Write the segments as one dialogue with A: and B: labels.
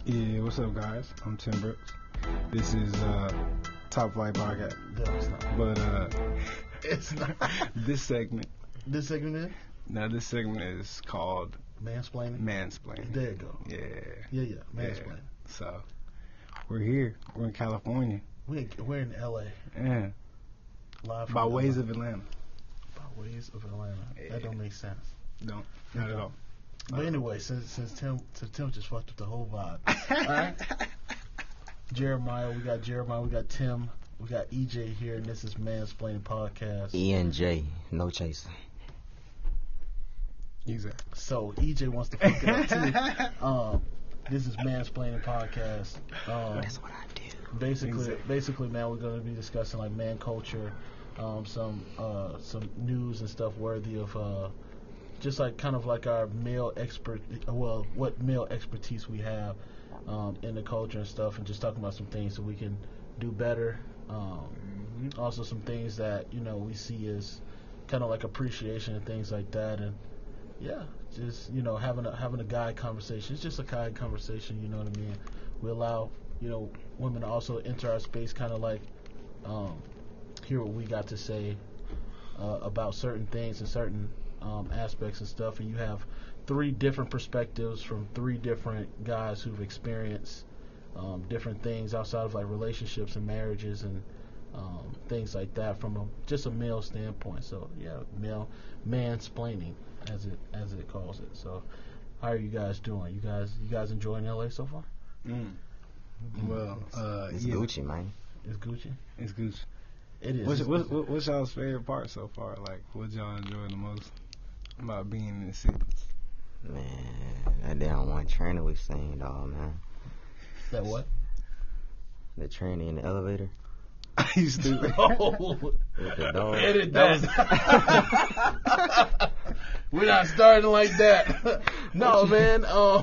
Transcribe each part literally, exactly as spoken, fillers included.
A: Yeah, what's up, guys? I'm Tim Brooks. This is uh, Top Flight Podcast.
B: No, it's not.
A: But uh,
B: It's not.
A: this segment,
B: This segment is
A: now this segment is called
B: mansplaining.
A: Mansplaining.
B: There you go.
A: Yeah.
B: Yeah, yeah, mansplaining.
A: Yeah. So, we're here. We're in California.
B: We we're in L A.
A: Yeah.
B: Live from
A: By
B: L A.
A: ways of Atlanta.
B: By ways of Atlanta.
A: Yeah.
B: That don't make sense.
A: No, not at all.
B: But anyway, since since Tim since Tim just fucked up the whole vibe. All right. Jeremiah, we got Jeremiah, we got Tim, we got E J here, and this is Mansplaining Podcast.
C: E N J, no chaser.
A: Exactly.
B: So E J wants to fuck it up too. Um, this is Mansplaining Podcast. Um,
C: That's what I do.
B: Basically,
A: Exactly.
B: basically, man, we're going to be discussing like man culture, um, some uh, some news and stuff worthy of uh, just like kind of like our male expert, well, what male expertise we have um, in the culture and stuff, and just talking about some things so we can do better. Um,
A: Mm-hmm.
B: Also, some things that you know we see as kind of like appreciation and things like that, and yeah, just you know having a having a guy conversation. It's just a guy conversation, you know what I mean? We allow you know women to also enter our space, kind of like um, hear what we got to say uh, about certain things and certain um, aspects and stuff. And you have three different perspectives from three different guys who've experienced um, different things outside of like relationships and marriages and um, things like that from a, just a male standpoint. So yeah, male mansplaining as it as it calls it. So how are you guys doing? You guys you guys enjoying L A so far?
A: Mm. Well, uh,
C: It's
A: yeah,
C: Gucci, man.
B: It's Gucci.
A: It's Gucci.
B: It is.
A: What's,
B: It's
A: what's,
B: Gucci.
A: what's y'all's favorite part so far? Like, what y'all enjoy the most about being in the city?
C: Man, that damn one trainer we seen, dog, man.
B: That what?
C: The trainer in the elevator
A: you stupid.
B: Oh,
C: with the dog.
B: edit that. We're not starting like that. No, man. Um,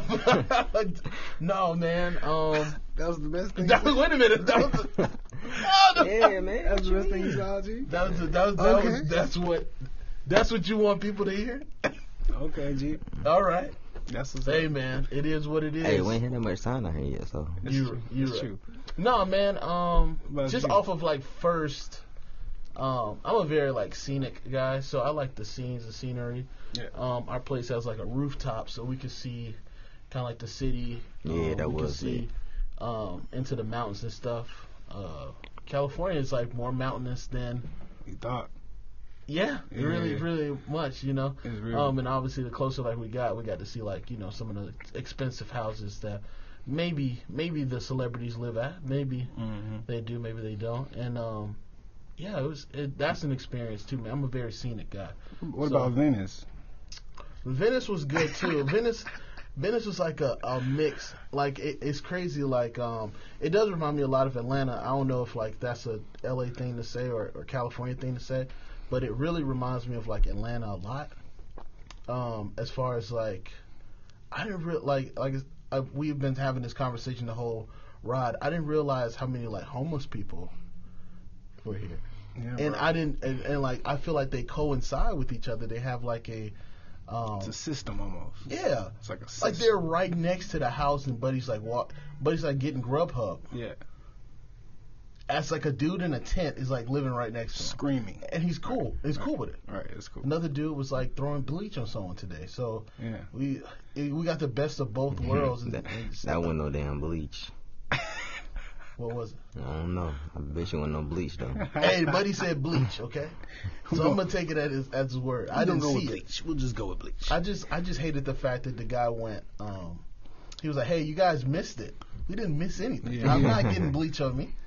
B: no, man. Um,
A: That was the best thing.
B: that was, wait a minute. That was. The, oh, no.
C: Yeah, man.
A: That's the
C: what
A: best
C: you
A: thing you
C: mean?
A: saw, G?
B: That was. That was. That
A: Okay.
B: was. That's what. That's what you want people to hear.
A: Okay, G.
B: All right.
A: That's what's
B: Hey,
A: up.
B: man. It is what it is.
C: Hey, we ain't hear that much sound out here yet, so.
A: It's
B: You-
A: true.
B: you
A: it's
B: right.
A: true.
B: No, man. Um,
A: But
B: just
A: you-
B: off of like first. Um, I'm a very like scenic guy, so I like the scenes, the scenery.
A: Yeah.
B: Um, our place has like a rooftop, so we can see kind of like the city.
C: Yeah,
B: um,
C: that
B: we
C: was
B: can see um, into the mountains and stuff. Uh, California is like more mountainous than
A: You thought.
B: yeah,
A: Yeah.
B: really, really much, you know.
A: It's real.
B: Um, and obviously, the closer like we got, we got to see like you know some of the expensive houses that maybe maybe the celebrities live at. Maybe
A: Mm-hmm.
B: they do, maybe they don't. And um, yeah, it was it, that's an experience too, man. I'm a very scenic guy.
A: What
B: So-
A: about Venice?
B: Venice was good too. Venice, Venice was like a, a mix. Like it, it's crazy. Like um, it does remind me a lot of Atlanta. I don't know if like that's a L A thing to say or, or California thing to say, but it really reminds me of like Atlanta a lot. Um, as far as like, I didn't re- like like I, we've been having this conversation the whole ride. I didn't realize how many like homeless people were here.
A: Yeah,
B: And
A: bro.
B: I didn't, and, and like I feel like they coincide with each other. They have like a, um,
A: It's a system almost.
B: yeah,
A: It's like a system.
B: like they're right next to the house, and Buddy's like walk, Buddy's like getting Grubhub.
A: Yeah.
B: As like a dude in a tent is like living right next to him,
A: Screaming.
B: and he's cool. He's cool with it.
A: All right, it's cool.
B: Another dude was like throwing bleach on someone today. So
A: Yeah.
B: we we got the best of both worlds. and-
C: that,
B: and
C: that wasn't no damn bleach.
B: what was it?
C: I don't know. I bet you wasn't no bleach, though.
B: Hey, Buddy said bleach. Okay, so I'm gonna take it at his at his word. I didn't
A: go
B: see
A: with
B: it.
A: bleach. We'll just go with bleach.
B: I just I just hated the fact that the guy went. Um, he was like, "Hey, you guys missed it. We didn't miss anything.
A: Yeah.
B: I'm not getting bleach on me.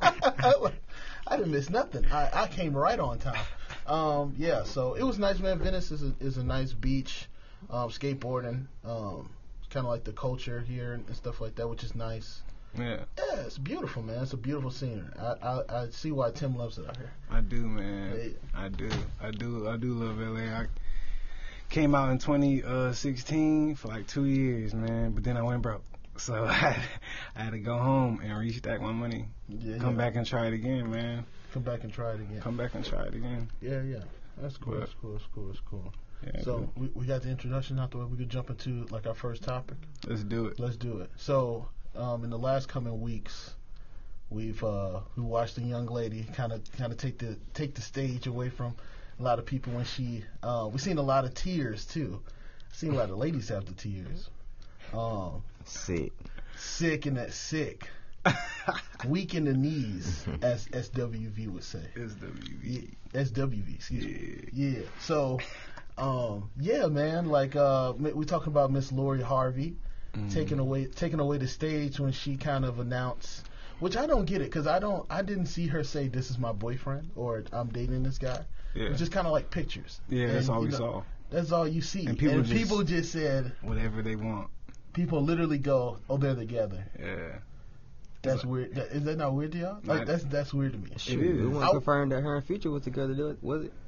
B: I didn't miss nothing. I, I came right on time. Um, yeah, so it was nice, man. Venice is a, is a nice beach. Um, skateboarding, um, kind of like the culture here and stuff like that, which is nice.
A: Yeah,
B: Yeah, it's beautiful, man. It's a beautiful scenery. I I, I see why Tim loves it out here.
A: I do, man.
B: Hey.
A: I do. I do. I do love L A. I came out in twenty sixteen for like two years, man. But then I went broke, so I had, I had to go home and restack my money.
B: Yeah,
A: Come
B: yeah.
A: back and try it again, man.
B: Come back and try it again.
A: Come back and try it again.
B: Yeah, yeah. That's cool.
A: But-
B: That's cool. That's cool. That's cool.
A: Yeah,
B: So
A: man.
B: we, we got the introduction out the way. We could jump into like our first topic.
A: Let's do it.
B: Let's do it. So um, in the last coming weeks, we've uh, we watched a young lady kind of kind of take the take the stage away from a lot of people when she. Uh, we've seen a lot of tears too. Seen a lot of ladies have the tears. Um,
C: Sick.
B: sick and that sick. Weak in the knees, as S W V would say.
A: S W V.
B: Yeah, S W V, excuse me.
A: Yeah.
B: Yeah. So, um, yeah, man. Like uh, we talking about Miss Lori Harvey
A: Mhm.
B: taking away taking away the stage when she kind of announced, which I don't get it because I don't I didn't see her say this is my boyfriend or I'm dating this guy.
A: Yeah.
B: It's just kind of like pictures.
A: Yeah, that's
B: And,
A: all
B: you
A: we
B: know,
A: saw.
B: That's all you see.
A: And people just-
B: people just said
A: Whatever they want.
B: people literally go, oh, they're together.
A: Yeah.
B: That's
A: It's
B: weird. That, is that not weird to y'all? Like
A: Not-
B: that's that's weird to me.
C: Shoot,
A: is.
C: it wasn't
B: I-
C: confirmed that her and Future was together, do it- was it?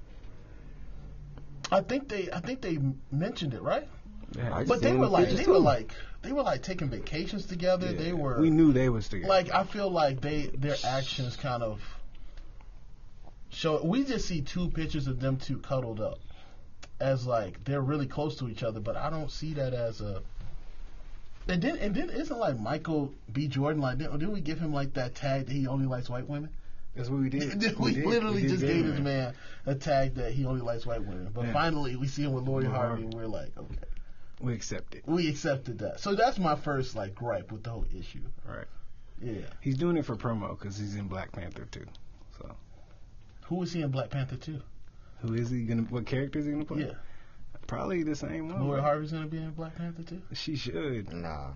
B: I think they I think they mentioned it, right?
A: Yeah.
C: I just
B: But they
C: seen
B: were
C: the
B: like
C: pictures
B: they were
C: too.
B: like they were like taking vacations together.
A: Yeah.
B: They were
A: We knew they was together.
B: like I feel like they their actions kind of show. We just see two pictures of them two cuddled up as like they're really close to each other, but I don't see that as a. And then and then isn't like Michael B. Jordan like didn't, didn't we give him like that tag that he only likes white women?
A: That's what we did.
B: we
A: did.
B: literally
A: We did
B: just
A: give
B: gave
A: him
B: this
A: that.
B: man a tag that he only likes white women. But
A: Yeah.
B: finally we see him with Lori
A: Lori
B: Harvey
A: Harvey.
B: and we're like, okay.
A: We accept it.
B: We accepted that. So that's my first like gripe with the whole issue.
A: Right.
B: Yeah.
A: He's doing it for promo because he's in Black Panther too. So
B: Who is he in Black Panther two?
A: who is he gonna? What character is he gonna play?
B: Yeah.
A: Probably the same one.
B: Lori
A: right?
B: Harvey's gonna be in Black Panther two?
A: She should.
C: Nah,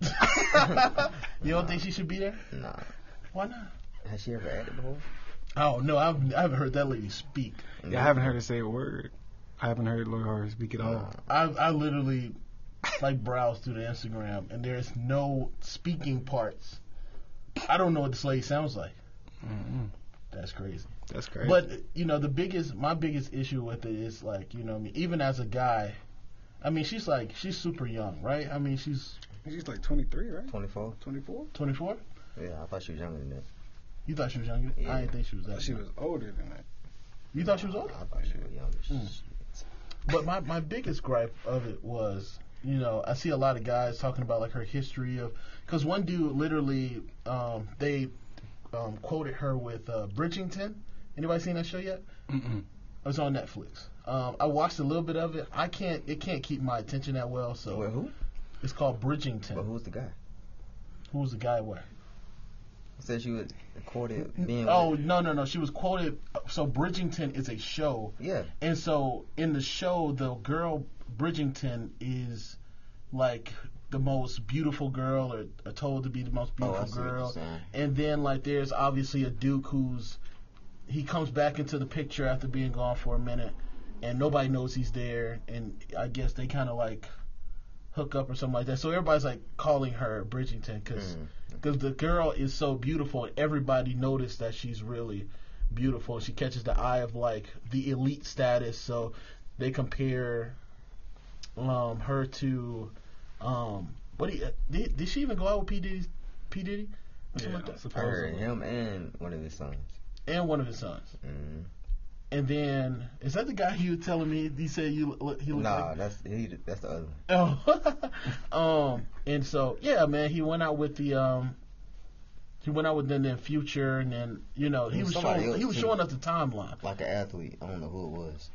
B: You don't think she should be there?
C: nah.
B: Why not?
C: Has she ever acted before?
B: Oh no, I've I haven't heard that lady speak.
A: Yeah, I haven't heard her say a word. I haven't heard Lori Harvey speak at all.
C: Nah.
B: I I literally like browse through the Instagram and there's no speaking parts. I don't know what this lady sounds like.
A: Mm-mm.
B: That's crazy.
A: That's crazy.
B: But you know, the biggest, my biggest issue with it is like, you know, what I mean, even as a guy, I mean, she's like, she's super young, right? I mean, she's
A: she's like twenty-three, right?
C: twenty-four?
A: twenty-four.
B: twenty-four.
C: Yeah, I thought she was younger than that.
B: You thought she was younger?
C: Yeah.
B: I didn't think she was that.
A: She
B: young.
A: was older than that.
B: You thought she was older?
C: I thought she was younger.
B: Mm.
C: Shit.
B: But my my biggest gripe of it was, you know, I see a lot of guys talking about like her history of, because one dude literally, um, they um, quoted her with uh, Bridgerton. Anybody seen that show yet?
A: Mm-mm.
B: It's on Netflix. Um, I watched a little bit of it. I can't. It can't keep my attention that well. So
C: Wait, who?
B: it's called Bridgerton.
C: But who's the guy?
B: Who was the guy? Where?
C: Said she was quoted being.
B: Oh
C: with-
B: no no no! She was quoted. So Bridgerton is a show,
C: yeah.
B: and so in the show, the girl Bridgerton is like the most beautiful girl, or, or told to be the most
C: Oh, I
B: beautiful
C: see what you're
B: girl.
C: saying.
B: And then like there's obviously a Duke who's he comes back into the picture after being gone for a minute, and nobody knows he's there. And I guess they kind of like hook up or something like that. So everybody's like calling her Bridgerton because
C: Mm.
B: the girl is so beautiful. And everybody noticed that she's really beautiful. She catches the eye of like the elite status. So they compare um, her to um, what do you, did, did she even go out with P Diddy? P Diddy? Or something
A: Yeah,
B: like that?
C: I
A: supposedly.
C: heard him and one of his sons.
B: And one of his sons.
C: Mm.
B: And then is that the guy you were telling me? He said you look, he looked
C: Nah,
B: like.
C: that's he. That's the other one.
B: Oh, um, and so yeah, man, he went out with the um, he went out with then the Future, and then you know he
C: It
B: was
C: was somebody
B: showing
C: else,
B: he was
C: too.
B: showing us the timeline.
C: Like an athlete. I don't know who it was.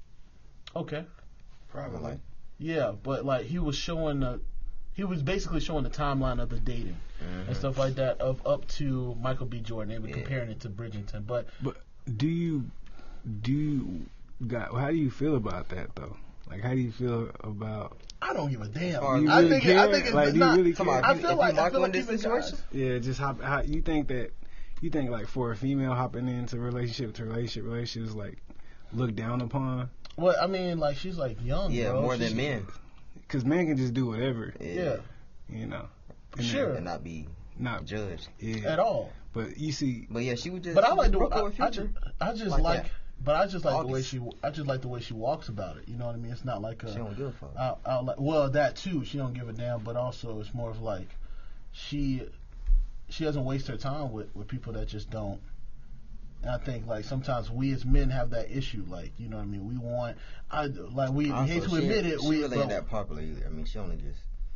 B: Okay,
A: Probably.
C: Like,
B: yeah, but like he was showing the, he was basically showing the timeline of the dating
C: mhm.
B: and stuff like that of up to Michael B. Jordan. They were
C: Yeah.
B: comparing it to Bridgerton, but
A: But do you do you got how do you feel about that though? Like how do you feel about?
B: I don't give a damn.
C: Do you
B: I
A: really
B: think it, I
A: care?
B: think it's
A: Like, do you
B: not.
A: really
C: Come
A: care?
C: on,
B: I
C: if you-
B: feel
C: if
B: like
C: you
B: I
C: Michael
B: feel
C: in
B: like
C: this
B: even guys-
C: situation?
A: Yeah, just how, how you think that you think like for a female hopping into relationship to relationship relationships like looked down upon
B: Well, I mean, like she's like young,
C: yeah,
B: bro.
C: more
B: She's-
C: than men.
A: because men can just do whatever,
B: Yeah,
A: you know.
B: For sure.
C: And not be
A: Not
C: judged.
A: yeah.
B: at all.
A: But you see,
C: But yeah, she was just.
B: But I
C: she
B: like
C: just
B: the
C: broke
B: I,
C: up with
B: I,
C: Future.
B: just, I just
C: Like
B: like,
C: that.
B: but I just like the way
C: August.
B: she I just like the way she walks about it. You know what I mean? It's not like a
C: She don't give a fuck.
B: out, out like well that too. She don't give a damn, but also it's more of like she she doesn't waste her time with with people that just don't. And I think like sometimes we as men have that issue. Like you know what I mean? We want I like we
C: Also,
B: hate to
C: she-
B: admit it.
C: She
B: We
C: really
B: but
C: ain't that popular either. I mean, she only just.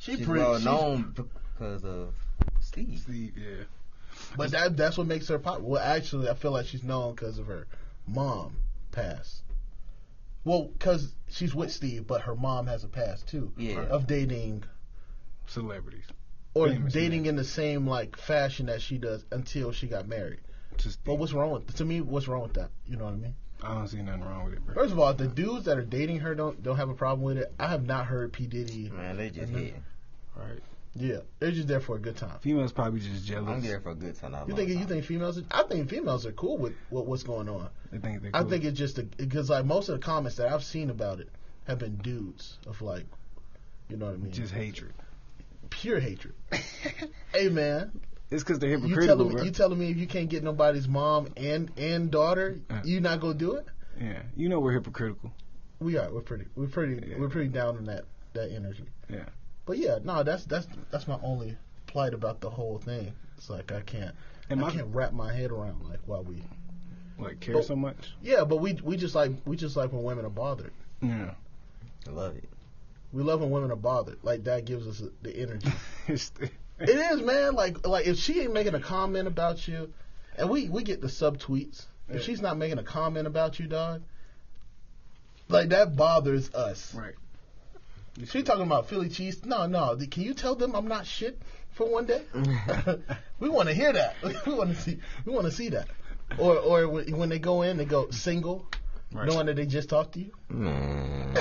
B: She
C: She's
B: pretty.
C: well
B: she's-
C: known because of Steve.
A: Steve, yeah.
B: But that that's what makes her popular. Well, actually, I feel like she's known because of her mom past. Well, because she's with Steve, but her mom has a past too.
C: Yeah.
B: Of dating
A: Celebrities.
B: or
A: Famous
B: dating
A: men.
B: in the same like fashion that she does until she got married.
A: Just
B: But what's wrong with to me? What's wrong with that? You know what I mean?
A: I don't see nothing wrong with it, bro.
B: First of all, the dudes that are dating her don't don't have a problem with it. I have not heard P Diddy.
C: Man, they just
B: Mhm.
C: hitting.
A: Right.
B: Yeah, they're just there for a good time.
A: Females probably just jealous.
C: I'm there for a good time.
B: You think you think females? Are, I think females are cool with what, what's going on.
A: They think they're
B: I
A: cool.
B: think it's just because like most of the comments that I've seen about it have been dudes of like, you know what I mean?
A: just hatred.
B: Pure hatred. Hey man,
A: It's because they're
B: you
A: hypocritical,
B: telling me
A: bro.
B: you telling me if you can't get nobody's mom and and daughter,
A: Uh.
B: you not gonna do it?
A: Yeah, you know we're hypocritical.
B: We are. We're pretty. We're pretty.
A: Yeah.
B: We're pretty down on that that energy.
A: Yeah.
B: But yeah, no, that's that's that's my only plight about the whole thing. It's like I can't
A: And
B: I
A: my
B: can't wrap my head around like why we.
A: like care
B: But-
A: so much.
B: Yeah, but we we just like we just like when women are bothered.
A: Yeah.
C: I love it.
B: We love when women are bothered. Like that gives us the energy.
A: It's the-
B: It is, man. Like like if she ain't making a comment about you, and we we get the subtweets. If
A: Yeah.
B: she's not making a comment about you, dog, like that bothers us.
A: right.
B: She talking about Philly cheese. No, no. Can you tell them I'm not shit for one day? We want to hear that. We want to see. We want to see that. Or or when when they go in, they go single,
A: Right.
B: knowing that they just talked to you.
C: Man.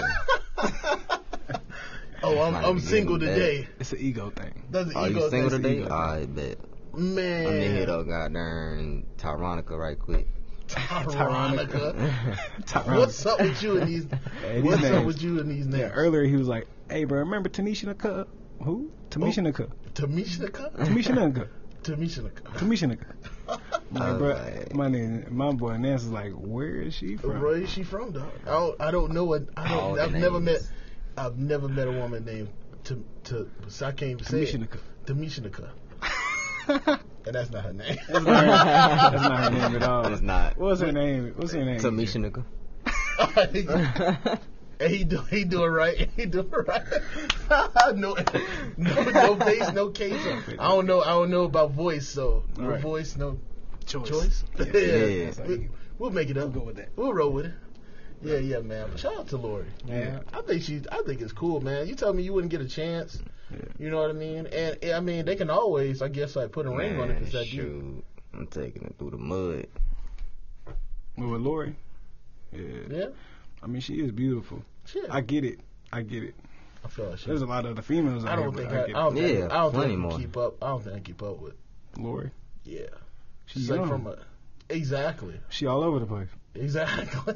B: Oh, I'm
C: Might
B: I'm
C: be
B: single
C: getting
B: today.
A: It's an ego thing.
B: That's an
C: Are
B: ego
C: you single
B: thing.
C: today?
A: ego.
C: I bet.
B: Man.
C: I'm gonna hit up goddamn Tyronica right quick.
B: Tyronica.
A: Tyronica.
B: What's up with you and these?
A: Hey, these
B: what's up
A: names.
B: with you and these names?
A: Yeah, earlier he was like, "Hey, bro, remember Tanisha Nika? Who? Tamisha
B: Oh.
A: Nika?
B: Tamisha Nika?
A: Tamisha Nika?
B: Tamisha Nika.
A: Tamisha Nika?" My
C: was
A: bro,
C: like-
A: my name, my boy Nance is like, "Where is she from?"
B: Where is she from, dog? I don't, I don't know what. I
C: All
B: don't.
C: the
B: I've never met.
C: names.
B: I've never met a woman named to to. So I can't even say
A: Tamisha
B: it.
A: Nika.
B: Tamisha Nika. And that's not her name.
A: That's not her, that's not her name at all.
C: It's not.
A: What's her name? What's her name?
C: Tamisha Nickel.
B: And he do he do it right. He do it right. no, no, no bass, no case. I don't know. I don't know about voice. So no
A: Right.
B: voice, no
A: Choice.
B: choice.
A: Yeah.
C: Yeah.
B: We, we'll make it up.
A: We'll go with that.
B: We'll roll with it. Yeah, yeah, man. But shout out to Lori.
A: Yeah.
B: I think she. I think it's cool, man. You tell me you wouldn't get a chance.
A: Yeah.
B: You know what I mean? And I mean, they can always, I guess, like put a ring on it if it's that deep.
C: shoot. I'm taking it through the mud.
A: Well, with Lori, yeah.
B: Yeah,
A: I mean, she is beautiful.
B: shit.
A: I get it. I get it.
B: I feel like she.
A: There's a lot of other females out
B: I don't
A: here,
B: think
A: but
B: I,
A: I
B: I
A: get
B: don't think
C: Yeah,
B: I don't think I
C: plenty
B: can
C: more.
B: keep up. I don't think I can keep up with.
A: it. Lori,
B: Yeah,
A: she's
B: It's like
A: young.
B: from a exactly,
A: She all over the place.
B: exactly,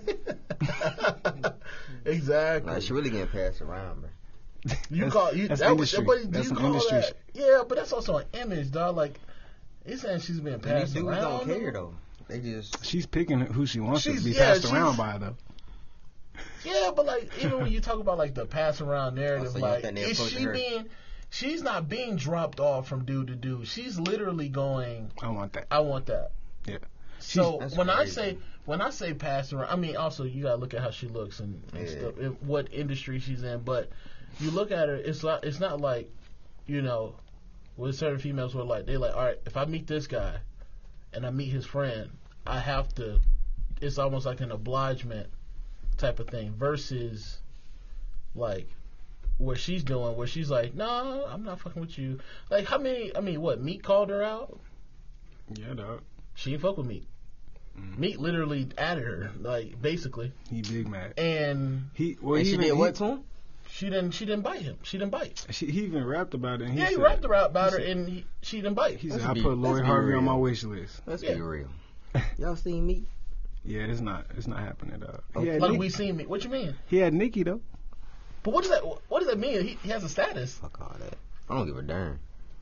B: exactly.
C: Like she really getting passed around, man.
B: you
A: That's-
B: call you
A: that's
B: that was
A: industry.
B: but do
A: That's
B: you
A: an
B: call
A: industry
B: that? Yeah, but that's also an image, dog. Like it's saying she's being
C: And
B: passed
C: these dudes
B: around.
C: don't care though. They just
A: She's picking who she wants
B: She's-
A: to be
B: yeah,
A: passed
B: she's-
A: around by, though.
B: Yeah, but like even when you talk about like the pass around narrative,
C: Also, you
B: like
C: think they
B: is
C: approaching
B: she
C: her?
B: being? She's not being dropped off from dude to dude. She's literally going.
A: I want that.
B: I want that.
A: Yeah.
B: So
C: That's
B: when I
C: crazy.
B: say when I say pass around, I mean also you gotta look at how she looks and, and
C: Yeah.
B: stuff, and what industry she's in. But you look at her, it's not it's not like you know with certain females who are like they like all right if I meet this guy and I meet his friend, I have to. It's almost like an obligement type of thing versus like where she's doing where she's like no I'm not fucking with you. Like how many I mean what Meek called her out.
A: Yeah, dog.
B: She didn't fuck with Meek.
A: Mm.
B: Meek literally added her, like basically,
A: He big mad.
B: and
A: He well,
C: and
A: he
C: she
A: even,
C: did
A: he,
C: what to him?
B: she didn't. She didn't bite him. She didn't bite.
A: She, he even rapped about it. And he
B: yeah, he
A: said,
B: rapped about, about her,
A: he said-
B: and he, she didn't bite.
A: He said,
C: Let's
A: "I
C: be-
A: put Lori
C: let's be
A: Harvey on my
C: real.
A: wish list."
C: Let's
B: Yeah.
C: be real. Y'all seen me?
A: Yeah, it's not. It's not happening, dog.
C: Oh,
A: He had,
B: like
A: Nick-
B: we seen Meek. What you mean?
A: he had Nikki though.
B: But what does that? What does that mean? He, he has a status.
C: Fuck all that. I don't give a darn.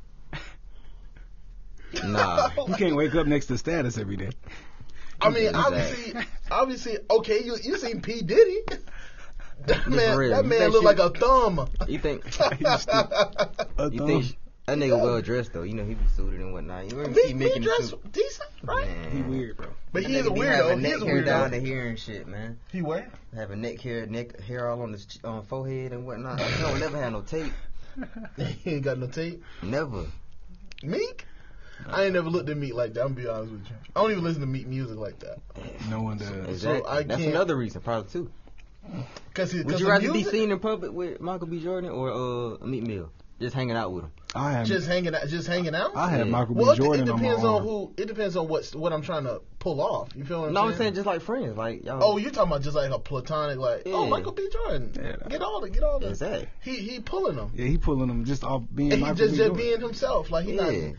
C: Nah.
A: You can't wake up next to status every day.
B: I mean,
C: Exactly.
B: obviously, obviously, okay. You you seen P Diddy? That man,
C: real.
B: that
C: You
B: man
C: think
B: look
C: she-
B: like a thumb.
C: You think
A: He's still- a
C: you
A: thumb.
C: think she- that nigga well dressed though? You know he be suited and whatnot. You ever
B: Meek,
C: see
B: Meek
C: Mick in the
B: dress
C: suit?
B: decent, right?
C: Man.
A: He weird, bro.
B: But
C: That
B: he is a
C: nigga be
B: weirdo.
C: having
B: He
C: neck
B: is a
C: hair down
B: weirdo.
C: to here and shit, man.
B: He where?
C: Having neck hair, neck hair all on his ch- on forehead and whatnot. He don't never have no tape.
B: He ain't got no tape.
C: Never.
B: Meek? I ain't never looked at Meek like that. I'm gonna be honest with you. I don't even listen to Meek music like that.
A: No one does.
C: Exactly.
B: So I
C: That's
B: can't-
C: another reason, probably too.
B: Cause he,
C: Would
B: cause
C: you
B: the
C: rather
B: music,
C: be seen in public with Michael B. Jordan or uh, Meek Mill? Just hanging out with him.
A: I have
B: just hanging out? Just hanging out?
A: I have
C: Yeah.
A: Michael
B: well,
A: B.
B: it,
A: Jordan
B: it
A: on my
B: depends on,
A: arm.
B: who. It depends on what what I'm trying to pull off. You feel what I'm
C: No,
B: saying?
C: I'm saying just like friends, like y'all.
B: Oh, you're talking about just like a platonic, like, oh,
C: Yeah.
B: Michael B. Jordan,
A: Yeah.
B: get all the, get all the.
C: Exactly.
B: He he pulling them.
A: Yeah, he pulling them just off being
B: And he
A: Michael
B: just
A: B.
B: just
A: Jordan.
B: being himself, like he
C: Yeah.
B: not.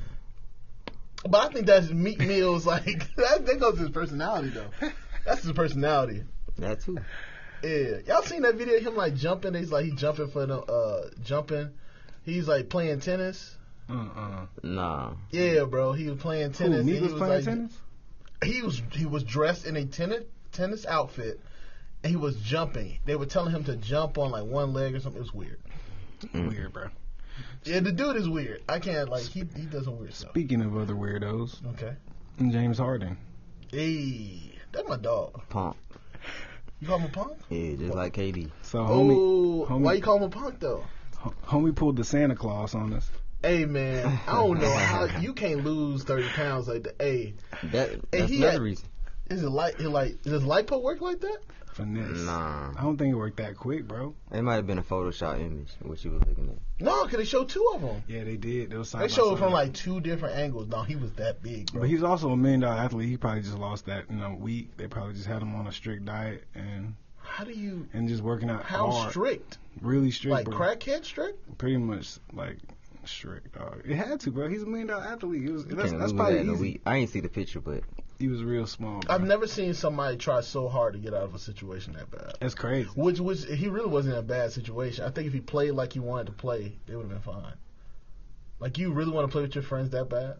B: But I think that's Meek Mill's like that, that goes to his personality though. That's his personality.
C: That too.
B: Yeah, y'all seen that video of him like jumping? He's like he jumping for the uh jumping. He's like playing tennis.
A: Uh-uh.
C: Nah.
B: Yeah, bro, he was playing
A: Who,
B: tennis. and
A: Meek
B: he
A: was
B: was
A: playing
B: like,
A: tennis?
B: He was he was dressed in a tennis tennis outfit, and he was jumping. They were telling him to jump on like one leg or something. It was weird.
C: Mm.
A: Weird, bro.
B: Yeah, the dude is weird. I can't like he he does some weird stuff.
A: Speaking of other weirdos,
B: Okay.
A: James Harden.
B: Hey, that's my dog.
C: Punk.
B: You call him a punk?
C: Yeah, just like K D.
A: So homie,
B: Oh,
A: homie,
B: why you call him a punk though?
A: ho- homie pulled the Santa Claus on us.
B: Hey man, I don't know how you can't lose thirty pounds like that. Hey,
C: That that's
B: he
C: another
B: had-
C: reason.
B: is it like it like does lipo work like that?
A: Finesse.
C: Nah.
A: I don't think it worked that quick, bro.
C: It might have been a Photoshop image what you were looking at.
B: No, cause they showed two of them.
A: Yeah, they did. They, was side
B: They
A: by
B: showed it
A: side.
B: from like two different angles. No, he was that big, bro.
A: But he's also a million dollar athlete. He probably just lost that in a week. They probably just had him on a strict diet and
B: How do you?
A: and just working out
B: How
A: hard.
B: strict?
A: Really strict,
B: Like
A: bro.
B: crackhead strict?
A: Pretty much like strict, dog. It had to, bro. He's a million dollar athlete. It was,
C: You
A: that's
C: can't
A: that's
C: lose
A: probably
C: that in a
A: easy.
C: week. I ain't see the picture, but
A: He was real small, bro.
B: I've never seen somebody try so hard to get out of a situation that bad.
A: That's crazy.
B: Which which he really wasn't in a bad situation. I think if he played like he wanted to play, it would have been fine. Like you really want to play with your friends that bad?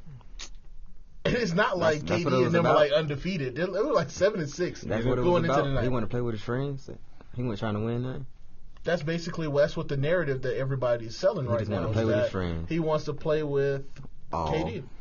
B: It's not like
C: that's
B: K
C: what
B: D
C: it
B: and
C: was
B: them were
C: about.
B: like undefeated. They, they were like seven and six
C: that's what it
B: going
C: was
B: into
C: about.
B: the night.
C: He wanted to play with his friends. He wasn't trying to win nothing.
B: That's basically that's what the narrative that everybody is selling
C: He
B: right
C: just
B: now.
C: wanna
B: is
C: play with his
B: that
C: friends.
B: He wants to play with
C: Oh.
B: K D.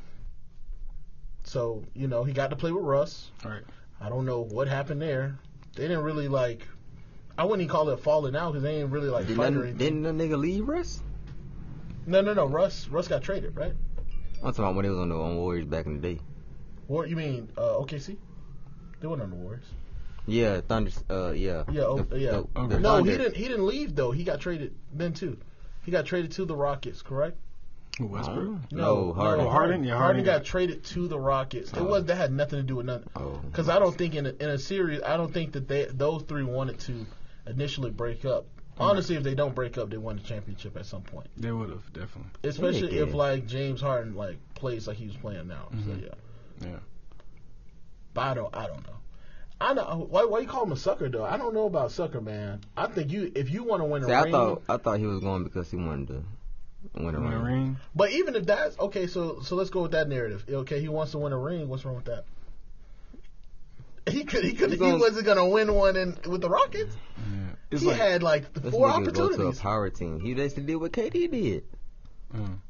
B: So you know he got to play with Russ.
A: Right.
B: I don't know what happened there. They didn't really like. I wouldn't even call it falling out because they ain't really like
C: Didn't,
B: fighting or
C: that,
B: anything.
C: didn't the nigga leave Russ?
B: No, no, no. Russ, Russ got traded, right?
C: I'm talking about when he was on the on Warriors back in the day.
B: War, you mean uh, O K C? They weren't on the Warriors.
C: Yeah, Thunder. Uh, yeah.
B: Yeah, oh,
C: The-
B: yeah.
C: the-
A: Okay.
C: the
B: No, he
C: Thunder.
B: didn't. He didn't leave though. He got traded then too. He got traded to the Rockets, correct?
A: Who, Westbrook?
C: Oh. No, Harden.
A: Oh, Harden? Yeah,
B: Harden
A: Harden
B: got
A: got-
B: traded to the Rockets. It
C: Oh.
B: was that had nothing to do with nothing.
C: Oh.
B: Because I don't think in a, in a series, I don't think that they those three wanted to initially break up. Honestly, if they don't break up, they win the championship at some point.
A: They would have definitely.
B: Especially
C: Yeah.
B: if like James Harden like plays like he was playing now. So
A: Mhm.
B: yeah.
A: Yeah.
B: But I don't. I don't know. I know why. Why you call him a sucker though? I don't know about sucker, man. I think you if you want to win a
C: See,
B: ring.
C: I thought I thought he was going because he wanted to win a
A: Win a
C: ring.
A: ring.
B: But even if that's okay, so so let's go with that narrative. Okay, he wants to win a ring. What's wrong with that? He could. He could. He,
C: He's gonna-
B: wasn't gonna win one in with the Rockets.
A: Yeah. It's
B: he
A: like,
B: had like
C: This
B: four
C: nigga go to a
B: opportunities.
C: power team. He basically did what K D did.
A: mm.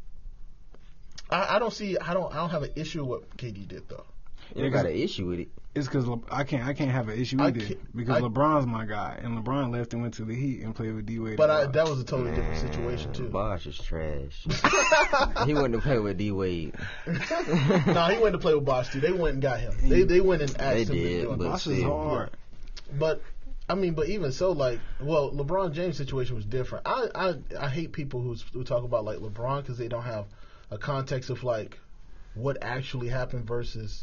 B: I, I don't see. I don't. I don't have an issue with what K D did though.
C: You don't got an issue with it.
A: It's because Le- I can't. I can't have an issue
B: I
A: either
B: can't-
A: because
B: I-
A: LeBron's my guy, and LeBron left and went to the Heat and played with D Wade.
B: But
A: a
B: I,
A: lot.
B: that was a totally different
C: Man,
B: situation too.
C: Bosh is trash. He wouldn't have played with D Wade.
B: No, he went to play with Bosh too. They went and got him. They they went and asked
C: They
B: him to
C: did,
B: do it.
C: but
A: Bosh is
C: still.
A: hard.
B: But I mean, but even so, like, well, LeBron James' situation was different. I I, I hate people who's, who talk about like LeBron because they don't have a context of like what actually happened versus.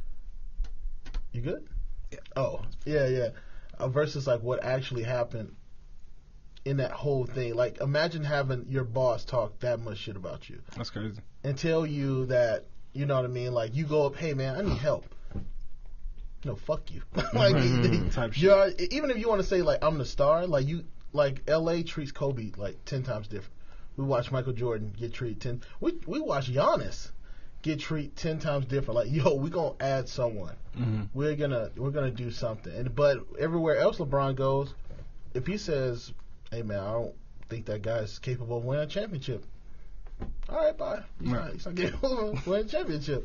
B: You good?
A: Yeah.
B: Oh, yeah, yeah. Uh, versus like what actually happened in that whole thing. Like, imagine having your boss talk that much shit about you
A: That's crazy.
B: and tell you that, you know what I mean? Like, you go up, hey man, I need help. No, fuck you. like,
A: Mhm. Type shit.
B: you're, even if you want to say like I'm the star, like you, like L A treats Kobe like ten times different. We watch Michael Jordan get treated ten. We we watch Giannis get treated ten times different. Like, yo, we gonna add someone.
A: Mm-hmm.
B: We're gonna we're gonna do something. And but everywhere else LeBron goes, if he says, hey man, I don't think that guy's capable of winning a championship. All right, bye. He's
A: Right.
B: not, he's not capable of winning a championship.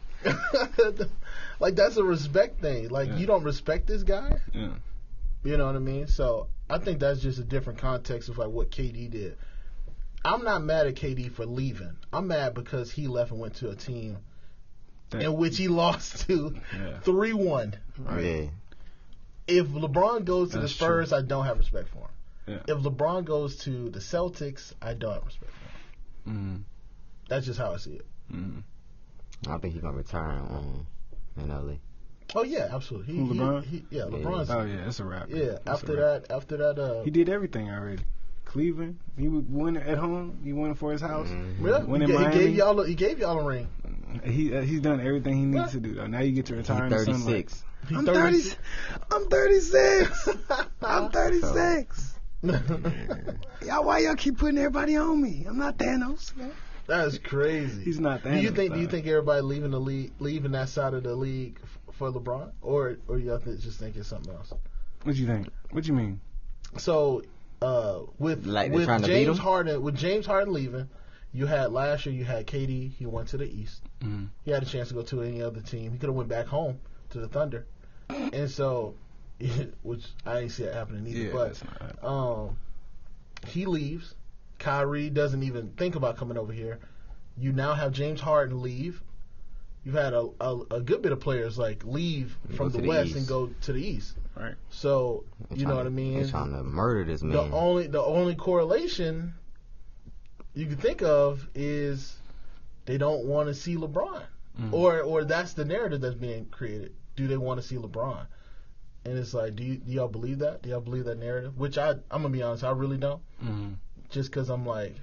B: Like, that's a respect thing. Like,
A: Yeah.
B: you don't respect this guy.
A: Yeah.
B: You know what I mean? So I think that's just a different context of like what K D did. I'm not mad at K D for leaving. I'm mad because he left and went to a team
A: That-
B: in which he lost to
A: Yeah.
B: three one.
A: Right.
C: Yeah.
B: If LeBron goes to
A: That's
B: the Spurs, I don't have respect for him.
A: Yeah.
B: If LeBron goes to the Celtics, I don't have respect for him.
A: Mm-hmm.
B: That's just how I see it.
A: Mm-hmm.
C: I think he's gonna retire um, in L A.
B: Oh yeah, absolutely. He,
A: Who, LeBron?
B: He, he, yeah,
C: Yeah.
B: LeBron's.
A: Oh yeah, that's a wrap.
B: yeah.
A: That's
B: After
A: a wrap.
B: that, after that, uh,
A: he did everything already. Cleveland, he would win at home. He won for his house.
C: Mhm.
B: yeah,
A: Win
B: he,
A: in
B: ga- he
A: Miami.
B: gave y'all, a- he gave y'all a ring.
A: He uh, he's done everything he needs
B: Yeah.
A: to do. Though. Now you get to retire
C: He's
A: in the sunlight.
C: thirty-six.
B: He's
A: I'm
B: thirty-
A: thirty. I'm thirty-six. I'm thirty-six. Y'all, why y'all keep putting everybody on me? I'm not Thanos, man.
B: That's crazy.
A: He's not
B: Do
A: Thanos.
B: you think? Do you
A: though.
B: think everybody leaving the league, leaving that side of the league f- for LeBron, or or y'all th- just think it's something else?
A: What you think? What you mean?
B: So uh, with
C: Like they're
B: with
C: trying to beat
B: James
C: him?
B: Harden, with James Harden leaving, you had last year you had K D. He went to the East.
A: Mm.
B: He had a chance to go to any other team. He could have went back home to the Thunder, and so, which I ain't see it happening either.
A: Yeah,
B: but
A: that's not.
B: um, he leaves. Kyrie doesn't even think about coming over here. You now have James Harden leave. You've had a, a, a good bit of players like leave
C: Go
B: from
C: to
B: the,
C: the
B: West
C: East.
B: and go to the East.
A: Right.
B: So
C: They're
B: you know
C: trying
B: what I
C: to-
B: mean.
C: They're trying to murder this
B: The
C: man.
B: only the only correlation you can think of is they don't want to see LeBron,
A: Mhm.
B: or or that's the narrative that's being created. Do they want to see LeBron? And it's like, do, you, do y'all believe that? Do y'all believe that narrative? Which I I'm gonna be honest, I really don't.
A: Mm.
B: Just because I'm like,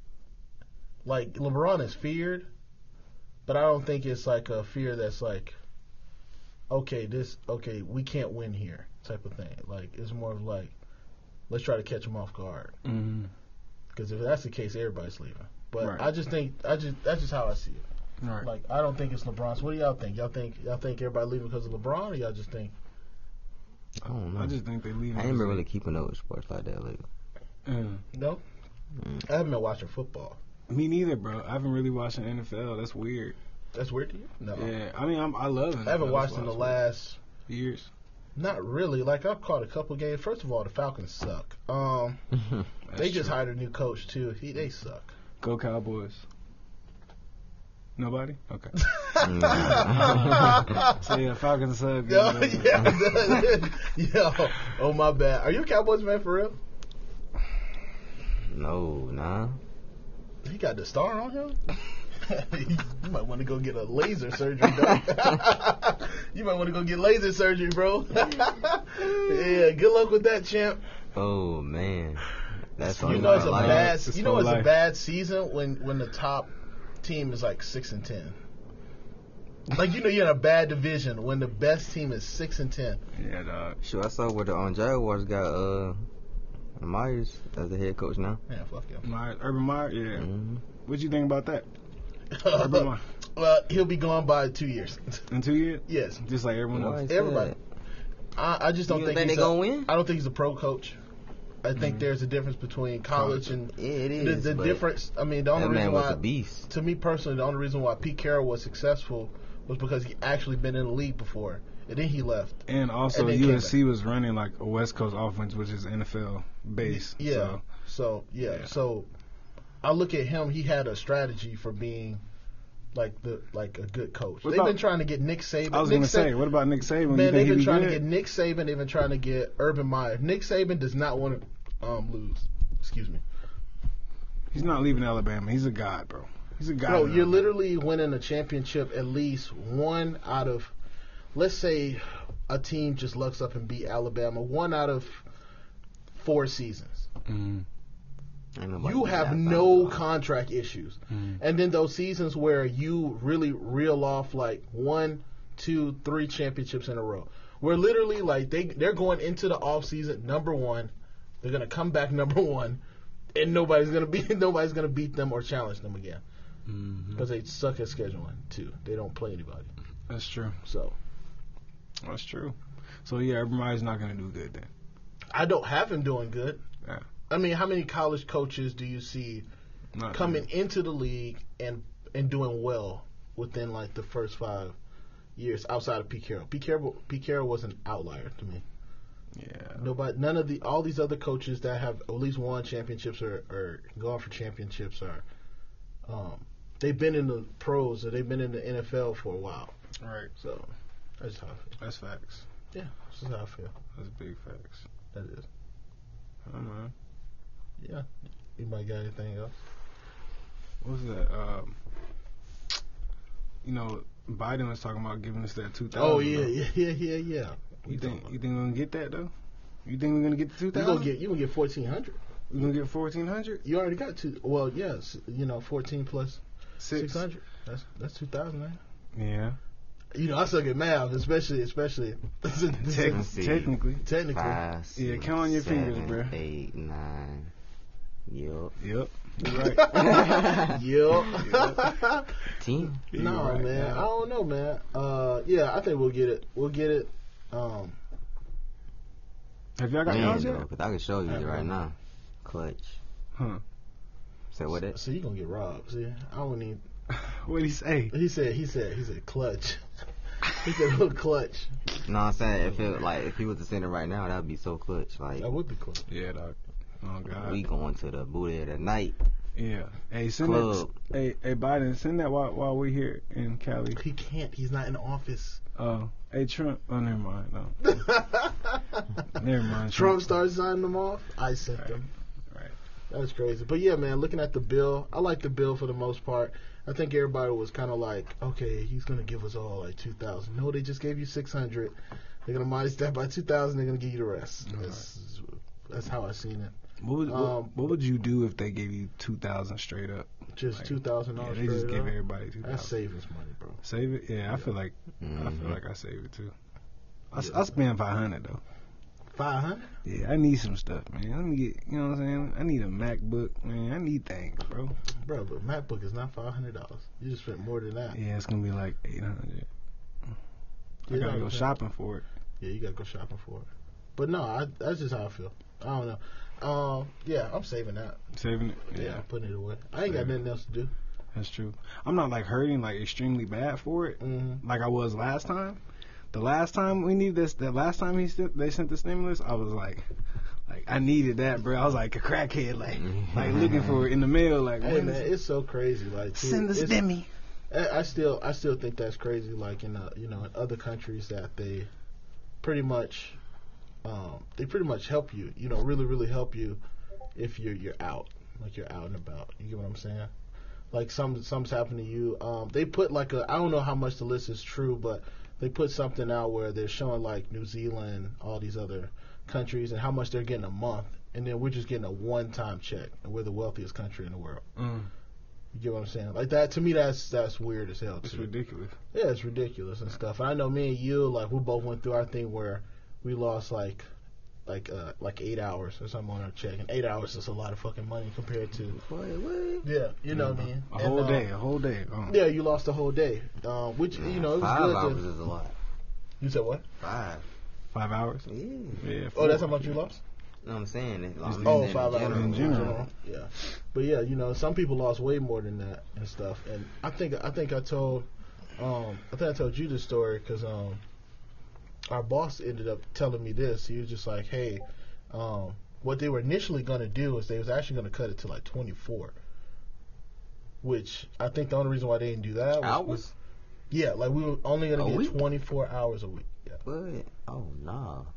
B: like LeBron is feared, but I don't think it's like a fear that's like, okay, this okay, we can't win here type of thing. Like it's more of like, let's try to catch him off guard.
A: Mm.
B: Because if that's the case, everybody's leaving. But
A: Right.
B: I just think I just that's just how I see it.
A: Right.
B: Like I don't think it's LeBron. So what do y'all think? Y'all think y'all think everybody leaving because of LeBron, or y'all just think?
C: I don't know.
A: I just think they leave.
C: I ain't been really keeping up with sports like that lately.
A: Mm.
B: No,
C: Mm.
B: I haven't been watching football.
A: Me neither, bro. I haven't really watched the N F L. That's weird.
B: That's weird to you? No,
A: Yeah, I mean, I'm, I love it.
B: I haven't watched in the last.
A: years.
B: Not really. Like I've caught a couple games. First of all, the Falcons suck. Um,
A: That's
B: they just
A: true.
B: hired a new coach too. He they suck.
A: Go Cowboys. Nobody? Okay.
C: Nah.
A: So yeah, Falcons suck.
B: Yo,
A: uh,
B: yeah, yo, oh my bad. Are you a Cowboys fan for real?
C: No, nah.
B: He got the star on him. You might want to go get a laser surgery, dog. You might want to go get laser surgery, bro. Yeah, good luck with that, champ.
C: Oh man, that's
B: You
C: only
B: know it's a
C: my life.
B: bad.
A: It's
B: You know
A: for
B: it's a
A: life.
B: bad season when when the top team is like six and ten. Like you know you're in a bad division when the best team is six and ten.
A: Yeah, dog.
C: Sure, I saw where the um, Jaguars got uh Myers as the head coach now.
B: Yeah, fuck him.
A: My Urban Meyer. Yeah.
C: Mm-hmm.
A: What you think about that? Urban Meyer.
B: Well, he'll be gone by two years.
A: In two years?
B: Yes,
A: Just like everyone
C: Why
A: else.
C: is
B: everybody.
C: that?
B: I, I just don't
C: You
B: think,
C: think
B: he's
C: they
B: a-
C: gonna win?
B: I don't think he's a pro coach. I think
A: Mhm.
B: there's a difference between college and
C: Yeah, it
B: the,
C: is.
B: the
C: but
B: difference. I mean, the only
C: that
B: reason
C: man was
B: why,
C: a beast.
B: to me personally, the only reason why Pete Carroll was successful was because he actually been in the league before, and then he left.
A: And also,
B: And then came
A: U S C was running like a West Coast offense, which is N F L base.
B: Yeah.
A: So,
B: So yeah,
A: Yeah.
B: so I look at him. He had a strategy for being like the like a good coach.
A: What
B: They've
A: about-
B: been trying to get Nick Saban.
A: I was
B: Nick
A: gonna say,
B: Sa-
A: what about Nick Saban?
B: Man,
A: you
B: they've
A: think
B: been
A: he
B: trying
A: good?
B: to get Nick Saban. They've been trying to get Urban Meyer. Nick Saban does not want to um, lose. Excuse me.
A: He's not leaving Alabama. He's a god, bro. He's a god.
B: Bro,
A: in
B: you're
A: Alabama.
B: literally winning a championship at least one out of, let's say, a team just lucks up and beat Alabama. One out of four seasons.
A: Mhm.
C: Ain't nobody
B: You
C: beat
B: have
C: Alabama,
B: no
C: dog.
B: contract issues.
A: Mhm.
B: And then those seasons where you really reel off like one, two, three championships in a row. Where literally like they they're going into the off season number one. They're gonna come back number one, and nobody's gonna beat nobody's gonna beat them or challenge them again
A: Mhm.
B: because they suck at scheduling too. They don't play anybody.
A: That's true.
B: So
A: That's true. So yeah, Urban Meyer's not gonna do good then.
B: I don't have him doing good.
A: Yeah.
B: I mean, how many college coaches do you see
A: Not
B: coming into the league and and doing well within like the first five years outside of Pete Carroll? Pete Carroll, Pete Carroll was an outlier to me.
A: Yeah.
B: Nobody, none of the all these other coaches that have at least won championships or, or gone for championships are, um, they've been in the pros or they've been in the N F L for a while.
A: Right.
B: So that's how I feel.
A: That's facts.
B: Yeah, that's how I feel.
A: That's big facts.
B: That is.
A: Oh man.
B: Yeah. Anybody got anything else?
A: What's that? Um, you know, Biden was talking about giving us that two thousand.
B: Oh yeah, yeah, yeah, yeah, yeah.
A: You think you think we're gonna get that though? You think we're gonna get the two
B: You
A: thousand?
B: gonna get you gonna get fourteen hundred.
A: We gonna get fourteen hundred?
B: You already got two. Well, yes, you know, fourteen plus
A: Six.
B: six hundred. That's that's two thousand, man.
A: Yeah.
B: You know, I suck at math, especially especially
A: Tec-
C: Let's see.
A: technically.
B: technically.
C: Five,
A: Yeah,
C: six,
A: count on your
C: seven,
A: fingers, bruh.
C: Eight, nine. Yup.
A: Yep. You're right.
B: Yup.
C: Ten.
A: You're
B: No,
A: right,
B: man.
A: yeah.
B: I don't know, man. Uh, yeah, I think we'll get it. We'll get it. Um,
A: Have y'all got
C: Man,
A: yours
C: though,
A: yet?
C: 'cause I can show you
B: I
C: right
B: don't know.
C: now. Clutch.
A: Huh.
C: Say what it?
B: so you gonna get robbed? See, I don't need.
A: What'd he say?
B: He said. He said. He said clutch. He said little clutch.
C: No, I'm saying if it like if he was to send it right now, that would be so clutch. Like
B: That would be clutch.
A: Yeah, dog. Oh God.
C: we going to the booty of the night.
A: Yeah. Hey, send
C: Club.
A: that. Hey, hey, Biden, send that while while we're here in Cali.
B: He can't. He's not in the office.
A: Oh, hey Trump. Oh, never mind. No, never mind.
B: Trump started signing them off. I sent
A: Right.
B: them.
A: Right.
B: That's crazy. But yeah, man, looking at the bill, I like the bill for the most part. I think everybody was kind of like, okay, he's gonna give us all like two thousand. No, they just gave you six hundred. They're gonna minus that by two thousand. They're gonna give you the rest.
A: All
B: That's, that's how I seen it.
A: What would what,
B: Um,
A: what would you do if they gave you two thousand straight up?
B: Just
A: Like,
B: two thousand
A: Yeah,
B: dollars.
A: they just give everybody two
B: That's
A: thousand.
B: savings money, bro.
A: Save it. Yeah, I feel like I
C: Mhm.
A: feel like I save it too. I, s-
B: Yeah.
A: I spend five hundred though.
B: Five hundred.
A: Yeah, I need some stuff, man. Let me get, you know what I'm saying? I need a MacBook, man. I need things, bro.
B: Bro, but MacBook is not five hundred dollars. You just spent more than that.
A: Yeah, it's gonna be like eight hundred. I
B: Yeah,
A: gotta
B: no,
A: go
B: okay.
A: shopping for it.
B: Yeah, you gotta go shopping for it. But no, I, that's just how I feel. I don't know. Um, yeah, I'm saving that.
A: Saving it.
B: Yeah,
A: Yeah,
B: putting it away. I ain't got
A: Saving it.
B: nothing else to do.
A: that's true. I'm not like hurting like extremely bad for it,
B: Mm-hmm.
A: like I was last time. The last time we needed this, the last time he sent, they sent the stimulus, I was like, like I needed that, bro. I was like a crackhead, like, like looking for it in the mail, like,
B: Hey
A: when
B: man,
A: is it?
B: it's so crazy. Like, dude,
A: Send the
B: it's-
A: stimmy.
B: I I still, I still think that's crazy. Like in, uh, you know, in other countries that they pretty much, um, they pretty much help you. You know, really, really help you if you're you're out, like you're out and about. You get what I'm saying? Like some something's happened to you. Um, they put like a, I don't know how much the list is true, but they put something out where they're showing like New Zealand, all these other countries, and how much they're getting a month, and then we're just getting a one-time check, and we're the wealthiest country in the world.
A: Mm,
B: You get what I'm saying? Like that to me, that's that's weird as hell.
A: it's
B: Too.
A: ridiculous.
B: Yeah, it's ridiculous and stuff. And I know me and you, like we both went through our thing where we lost like, like uh like eight hours or something on our check, and eight hours is a lot of fucking money compared to
C: Wait, wait.
B: yeah, you know what I mean.
A: A
B: And,
A: whole
B: uh,
A: day, a whole day. Oh.
B: Yeah, you lost a whole day, um, which you know it was
C: Five
B: good.
C: hours
B: To,
C: is a lot.
B: you said what?
C: Five.
A: Five hours.
C: Yeah.
A: Yeah.
B: Oh, that's how
A: four.
B: much you lost.
C: You know what I'm saying? It- I
A: Just
C: mean,
B: Oh,
C: in
B: five hours
C: general.
A: in general.
B: Yeah, but yeah, you know, some people lost way more than that and stuff. And I think I think I told, um, I think I told you this story because um, our boss ended up telling me this. He was just like, hey, um, what they were initially going to do is they was actually going to cut it to like twenty-four, which I think the only reason why they didn't do that was
C: Hours?
B: yeah, like we were only going
C: A
B: to get
C: week?
B: twenty-four hours a week. Yeah.
C: What? Oh, no.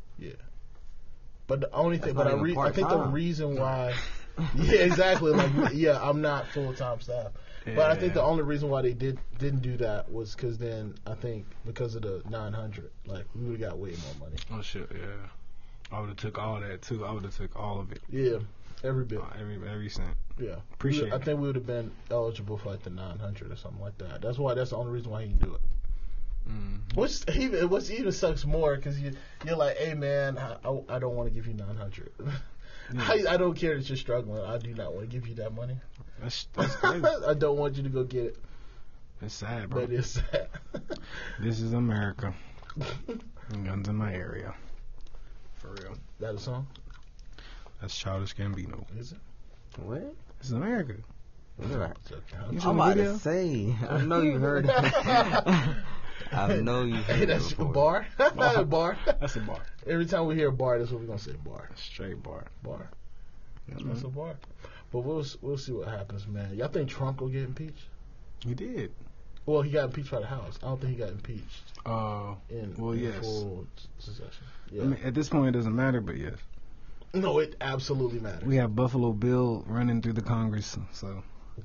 B: But the only thing,
C: That's
B: but I,
C: not
B: re-
C: even
B: I think the
C: part-time.
B: reason why, yeah, exactly. Like, yeah, I'm not full time staff, but I think the
A: Yeah.
B: only reason why they did didn't do that was because then I think because of the nine hundred, like we would have got way more money.
A: Oh shit, yeah. I would have took all that too. I would have took all of it.
B: Yeah, every bit.
A: Uh, every every cent.
B: Yeah,
A: Appreciate
B: I
A: it.
B: think we would have been eligible for like the nine hundred or something like that. That's why. That's the only reason why he didn't do it.
A: Mm.
B: What's even what's even sucks more because you you're like, hey man, I, I, I don't want to give you nine hundred. I, I don't care that you're struggling. I do not want to give you that money.
A: That's that's crazy.
B: I don't want you to go get it,
A: That's sad, bro.
B: but it's sad.
A: This is America. Guns in my area. For real.
B: That a song?
A: That's Childish Gambino.
B: Is it?
C: What?
A: This is America.
C: Right.
A: You
C: I'm
A: seen the
C: about
A: video?
C: to say. I know you heard it. I know you.
B: Hey, that's a bar. Not a bar.
A: That's a bar.
B: Every time we hear bar, that's what we're gonna say. Bar.
A: Straight bar.
B: Bar.
A: Mm-hmm.
B: That's a bar. But we'll we'll see what happens, man. Y'all think Trump will get impeached?
A: He did.
B: Well, he got impeached by the House. I don't think he got impeached
A: Uh,
B: in,
A: well,
B: in
A: yes.
B: full succession. Yeah.
A: I mean, at this point, it doesn't matter, but yes.
B: No, it absolutely matters.
A: We have Buffalo Bill running through the Congress, so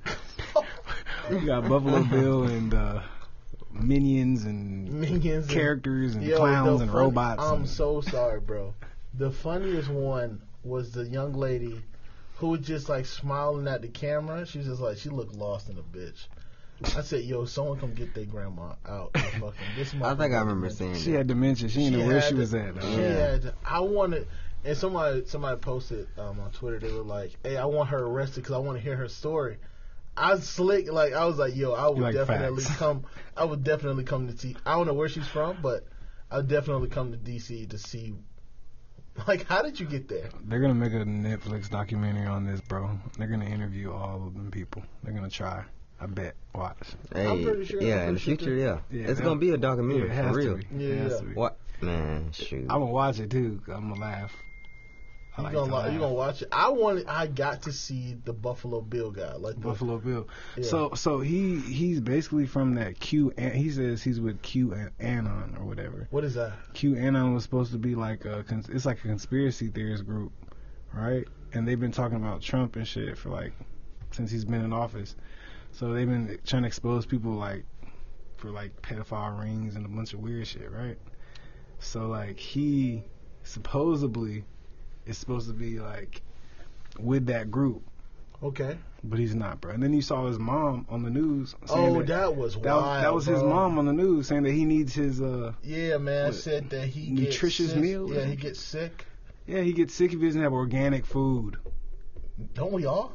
A: we got Buffalo Bill and uh, minions and
B: Minions,
A: characters and
B: Yo,
A: clowns
B: the
A: and
B: fun-
A: robots.
B: I'm
A: and,
B: so sorry, bro. The funniest one was the young lady who was just like smiling at the camera. She was just like, she looked lost in a bitch. I said, yo, someone come get their grandma out. And fucking, this
C: I think I remember seeing
A: she
C: that.
A: had dementia. She didn't know where
B: had
A: she
B: to-
A: was at.
B: She
A: though.
C: Yeah.
B: had to- I wanted, and somebody somebody posted um, on Twitter. They were like, "Hey, I want her arrested because I want to hear her story." I was slick, like I was like, "Yo, I would
A: You like
B: definitely
A: facts.
B: come. I would definitely come to T. I don't know where she's from, but I'd definitely come to D C to see. Like, how did you get there?
A: They're gonna make a Netflix documentary on this, bro. They're gonna interview all of them people. They're gonna try. I bet. Watch.
C: Hey,
B: I'm pretty sure-
C: yeah,
B: I'm
C: in the
B: pretty sure
C: future, yeah.
A: Yeah,
C: It's
A: that-
C: gonna be a
A: Yeah,
C: documentary
A: it has
C: for real.
A: to be.
B: Yeah,
A: It has
B: yeah.
A: to be.
C: What man? Shoot.
A: I'm gonna watch it too. 'Cause I'm gonna laugh. I
B: You
A: like
B: gonna
A: to
B: li-
A: laugh.
B: you gonna watch it? I wanted. I got to see the Buffalo Bill guy, like the,
A: Buffalo Bill.
B: Yeah.
A: So so he he's basically from that Q. He says he's with Q Anon or whatever.
B: What is that?
A: Q Anon was supposed to be like a cons- it's like a conspiracy theorist group, right? And they've been talking about Trump and shit for like since he's been in office. So they've been trying to expose people like for like pedophile rings and a bunch of weird shit, right? So like he supposedly is supposed to be like with that group,
B: Okay.
A: but he's not, bro. And then you saw his mom on the news. saying
B: Oh,
A: that,
B: that was
A: that
B: wild.
A: was, that was his
B: bro.
A: mom on the news saying that he needs his uh
B: Yeah, man.
A: What,
B: Said that he
A: nutritious
B: gets sick.
A: meal or
B: Yeah, he
A: something?
B: gets sick.
A: yeah he gets sick if he doesn't have organic food.
B: Don't we all?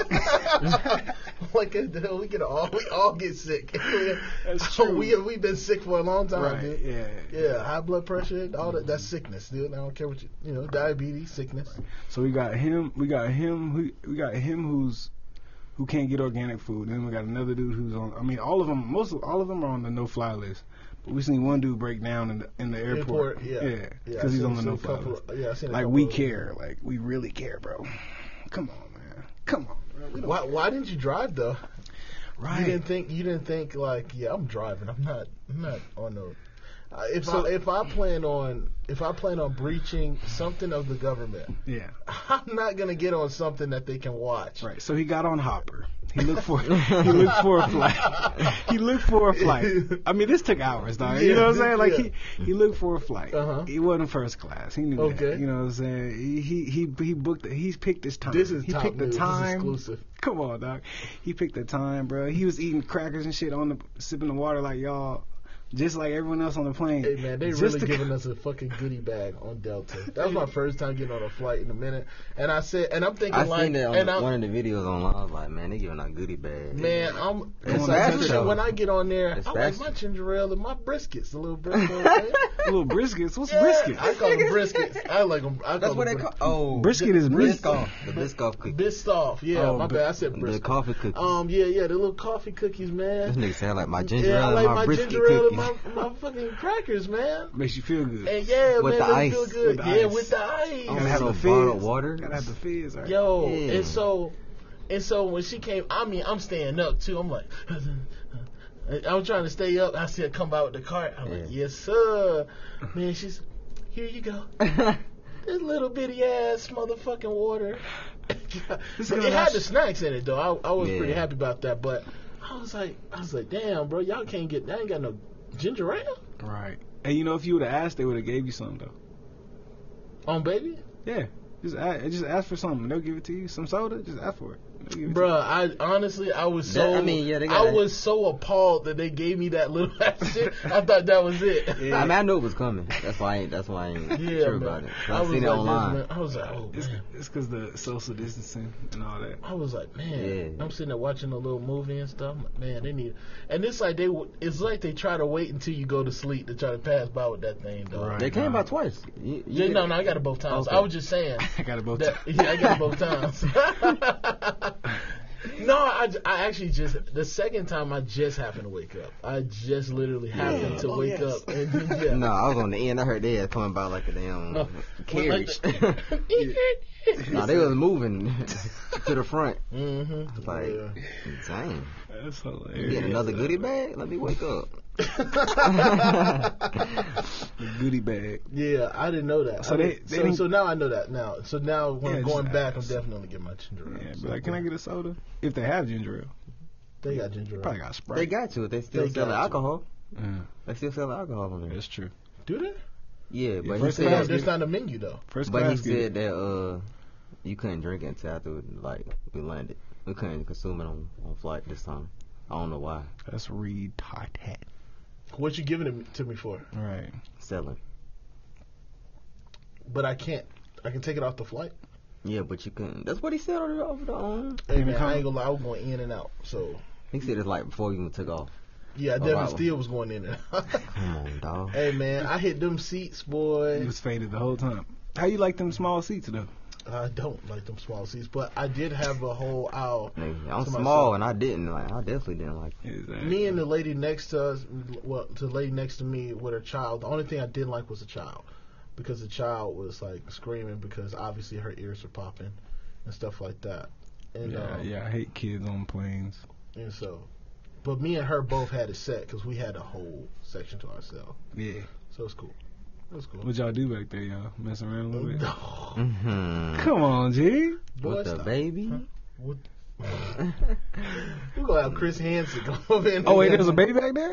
B: Like uh, we get all we all get sick.
A: That's
B: Oh,
A: true.
B: we we've been sick for a long time,
A: Right?
B: dude.
A: Yeah.
B: Yeah, high blood pressure, all that. That's sickness, dude. I don't care what you, you know, diabetes, sickness.
A: So we got him. We got him. Who, we got him who's who can't get organic food. Then we got another dude who's on. I mean, all of them. Most of all of them are on the no-fly list. But we seen one dude break down in the in the airport.
B: Airport, yeah.
A: yeah,
B: Yeah,
A: because
B: I
A: he's
B: seen-
A: on the
B: seen a
A: no-fly
B: couple
A: list.
B: of- yeah, I seen a
A: Like
B: couple
A: we
B: of-
A: care. Like we really care, bro. Come on, man. Come on. Bro. We don't-
B: Why why didn't you drive though?
A: Right.
B: You didn't think you didn't think like, yeah, I'm driving. I'm not I'm not on no. Uh, if
A: So-
B: I if I plan on if I plan on breaching something of the government,
A: Yeah.
B: I'm not gonna get on something that they can watch.
A: Right. So he got on Hopper. He looked for he looked for a flight. He looked for a flight. I mean, this took hours, dog. You
B: Yeah,
A: know what I'm saying? Like
B: yeah.
A: he, he looked for a flight.
B: Uh-huh.
A: He wasn't first class. He knew
B: Okay.
A: that. You know what I'm saying? He he he, he booked. He's picked his time.
B: This is
A: he
B: top
A: picked the
B: news. This is
A: time.
B: exclusive.
A: Come on, dog. He picked the time, bro. He was eating crackers and shit on the sipping the water like y'all. Just like everyone else on the plane.
B: Hey man, they
A: Just
B: really
A: to-
B: giving us a fucking goodie bag on Delta. That was my first time getting on a flight in a minute, and I said, and I'm thinking
C: I
B: like,
C: seen that on
B: and
C: the,
B: I'm,
C: one of the videos online. I was like, man, they giving out goodie bags.
B: man, I'm.
C: It's
B: It's like,
C: special,
B: so when
C: though.
B: I get on there,
C: It's
B: I like
C: special.
B: my ginger ale and my briskets, the little briskets.
A: Little briskets. What's
B: Yeah,
A: brisket?
B: I call them briskets. I like them. I call
C: That's
B: them
C: what they
B: bris-
C: call. Oh,
A: Brisket is meat.
C: Biscoff. The Biscoff cookie.
B: Biscoff. Yeah,
A: Oh,
B: my
A: but-
B: bad. I said
C: The
B: brisket.
C: coffee cookie.
B: Um, yeah, yeah, the little coffee cookies,
C: This
B: man.
C: nigga sound like my ginger
B: Yeah, I
C: ale
B: like
C: and my,
B: my
C: brisket
B: ginger ale and
C: cookies.
B: my, my fucking crackers, man.
A: Makes you feel good.
B: And yeah,
C: With
B: man,
C: the
B: they
C: ice.
B: feel good.
A: With the
B: Yeah,
A: ice.
B: with the ice.
A: Gotta have
C: So
A: the
C: bottled
A: fizz.
C: water.
A: Gotta have the fizz. Right?
B: Yo,
C: Yeah.
B: and so, and so when she came, I mean, I'm staying up too. I'm like, I'm trying to stay up. I see her come out with the cart. I'm like,
C: Yeah.
B: yes, sir. Man, she's, here you go. This little bitty ass motherfucking water.
A: This
B: But
A: girl
B: it had
A: not-
B: the snacks in it though. I, I was
C: Yeah.
B: pretty happy about that. But I was like, I was like, damn, bro, y'all can't get. I ain't got no ginger ale
A: Right. And you know, if you would have asked, they would have gave you something though.
B: on baby.
A: Yeah. Just ask, just ask for something. They'll give it to you. Some soda. Just ask for it. They'll give it to
B: Bruh, I honestly, I was so,
C: That- I mean, yeah, they
B: I
C: gotta-
B: was so appalled that they gave me that little ass shit. I thought that was it.
A: Yeah.
C: I mean, I knew it was coming. That's why I ain't. That's why I ain't
B: Yeah,
C: sure
B: man.
C: about it.
B: I
C: I
B: was
C: seen it
B: like,
C: online.
B: this, man. I was like, oh
A: you. It's
B: man.
A: it's because the social distancing and all that.
B: I was like, man.
C: Yeah.
B: I'm sitting there watching a little movie and stuff. I'm like, man, they need. And it's like they, w- it's like they try to wait until you go to sleep to try to pass by with that thing, though.
A: Right.
C: They came
A: Nah.
C: by twice. You, you
B: Yeah,
C: get-
B: no, no, I got it both times.
C: Okay.
B: I was just saying.
A: I got it both
B: that,
A: times.
B: yeah, I got it both times. No, I, I actually just the second time I just happened to wake up. I just literally happened
A: Yeah.
B: to
A: Oh,
B: wake
A: yes.
B: up and yeah.
C: No, I was on the end. I heard they had coming by like a damn
B: No.
C: carriage.
B: Like
C: No, they was moving to the front.
B: Mm-hmm.
C: Like,
B: Yeah.
C: dang.
A: That's
C: You
A: hilarious.
C: get another goodie bag? Let me wake up.
A: The goodie bag.
B: Yeah, I didn't know that.
A: So
B: I
A: they-
B: didn't-
A: they
B: so,
A: didn't-
B: so now I know that now. So now when
A: Yeah,
B: I'm going
A: just
B: back, I'm
A: ask.
B: definitely getting my ginger ale.
A: Yeah,
B: So
A: but like, can I get a soda? If they have ginger ale,
B: They got ginger ale.
A: probably got Sprite.
C: They got to. They still
B: They
C: sell
B: got to.
C: alcohol.
A: Yeah,
C: They still sell alcohol on there.
A: that's true.
B: Do they?
C: Yeah, but he
A: first
B: They
A: class
B: don't,
C: said,
B: there's
A: get-
B: not a menu though.
A: First
C: but he
A: class. get
C: said that uh, you couldn't drink it until after like we landed. We couldn't consume it on, on flight this time. I don't know why.
A: That's retarded.
B: What you giving it to me for?
A: Right.
C: Selling.
B: But I can't. I can take it off the flight.
C: Yeah, but you couldn't. That's what he said over the, over the um.
B: Hey
A: Even
B: man,
A: come-
B: I ain't gonna lie. I was going in and out. So
C: He said it's like before you even took off.
B: yeah, I
C: Oh,
B: definitely
C: wow.
B: still was going in and out.
C: Come on, dog.
B: Hey man, I hit them seats,
A: He
B: boy.
A: was faded the whole time. How you like them small seats though?
B: I don't like them small seats, but I did have a whole aisle.
C: Hey, I'm
B: to
C: small
B: myself.
C: and I didn't like. I definitely didn't like.
A: Exactly.
B: Me and the lady next to us, well, to the lady next to me with her child. The only thing I didn't like was the child, because the child was like screaming because obviously her ears were popping and stuff like that. And
A: Yeah,
B: um,
A: yeah. I hate kids on planes.
B: and so, but me and her both had it set because we had a whole section to ourselves,
A: Yeah.
B: so it's cool. It's cool.
A: What y'all do back there, y'all? Mess around a little bit.
C: Mm-hmm.
A: Come on, G.
B: Boy,
C: With the
B: stop.
C: baby.
B: What? We're gonna have Chris Hansen come in.
A: Oh wait, there's a baby back there.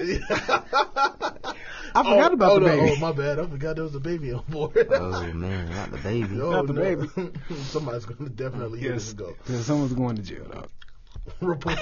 A: I forgot about
B: oh,
A: the
B: no,
A: baby.
B: Oh my bad, I forgot there was a baby on board.
C: Oh man, not the baby.
B: Oh,
A: Not the
B: no.
A: baby.
B: Somebody's gonna definitely hear
A: Yes,
B: this and go
A: because someone's going to jail, dog.
B: report.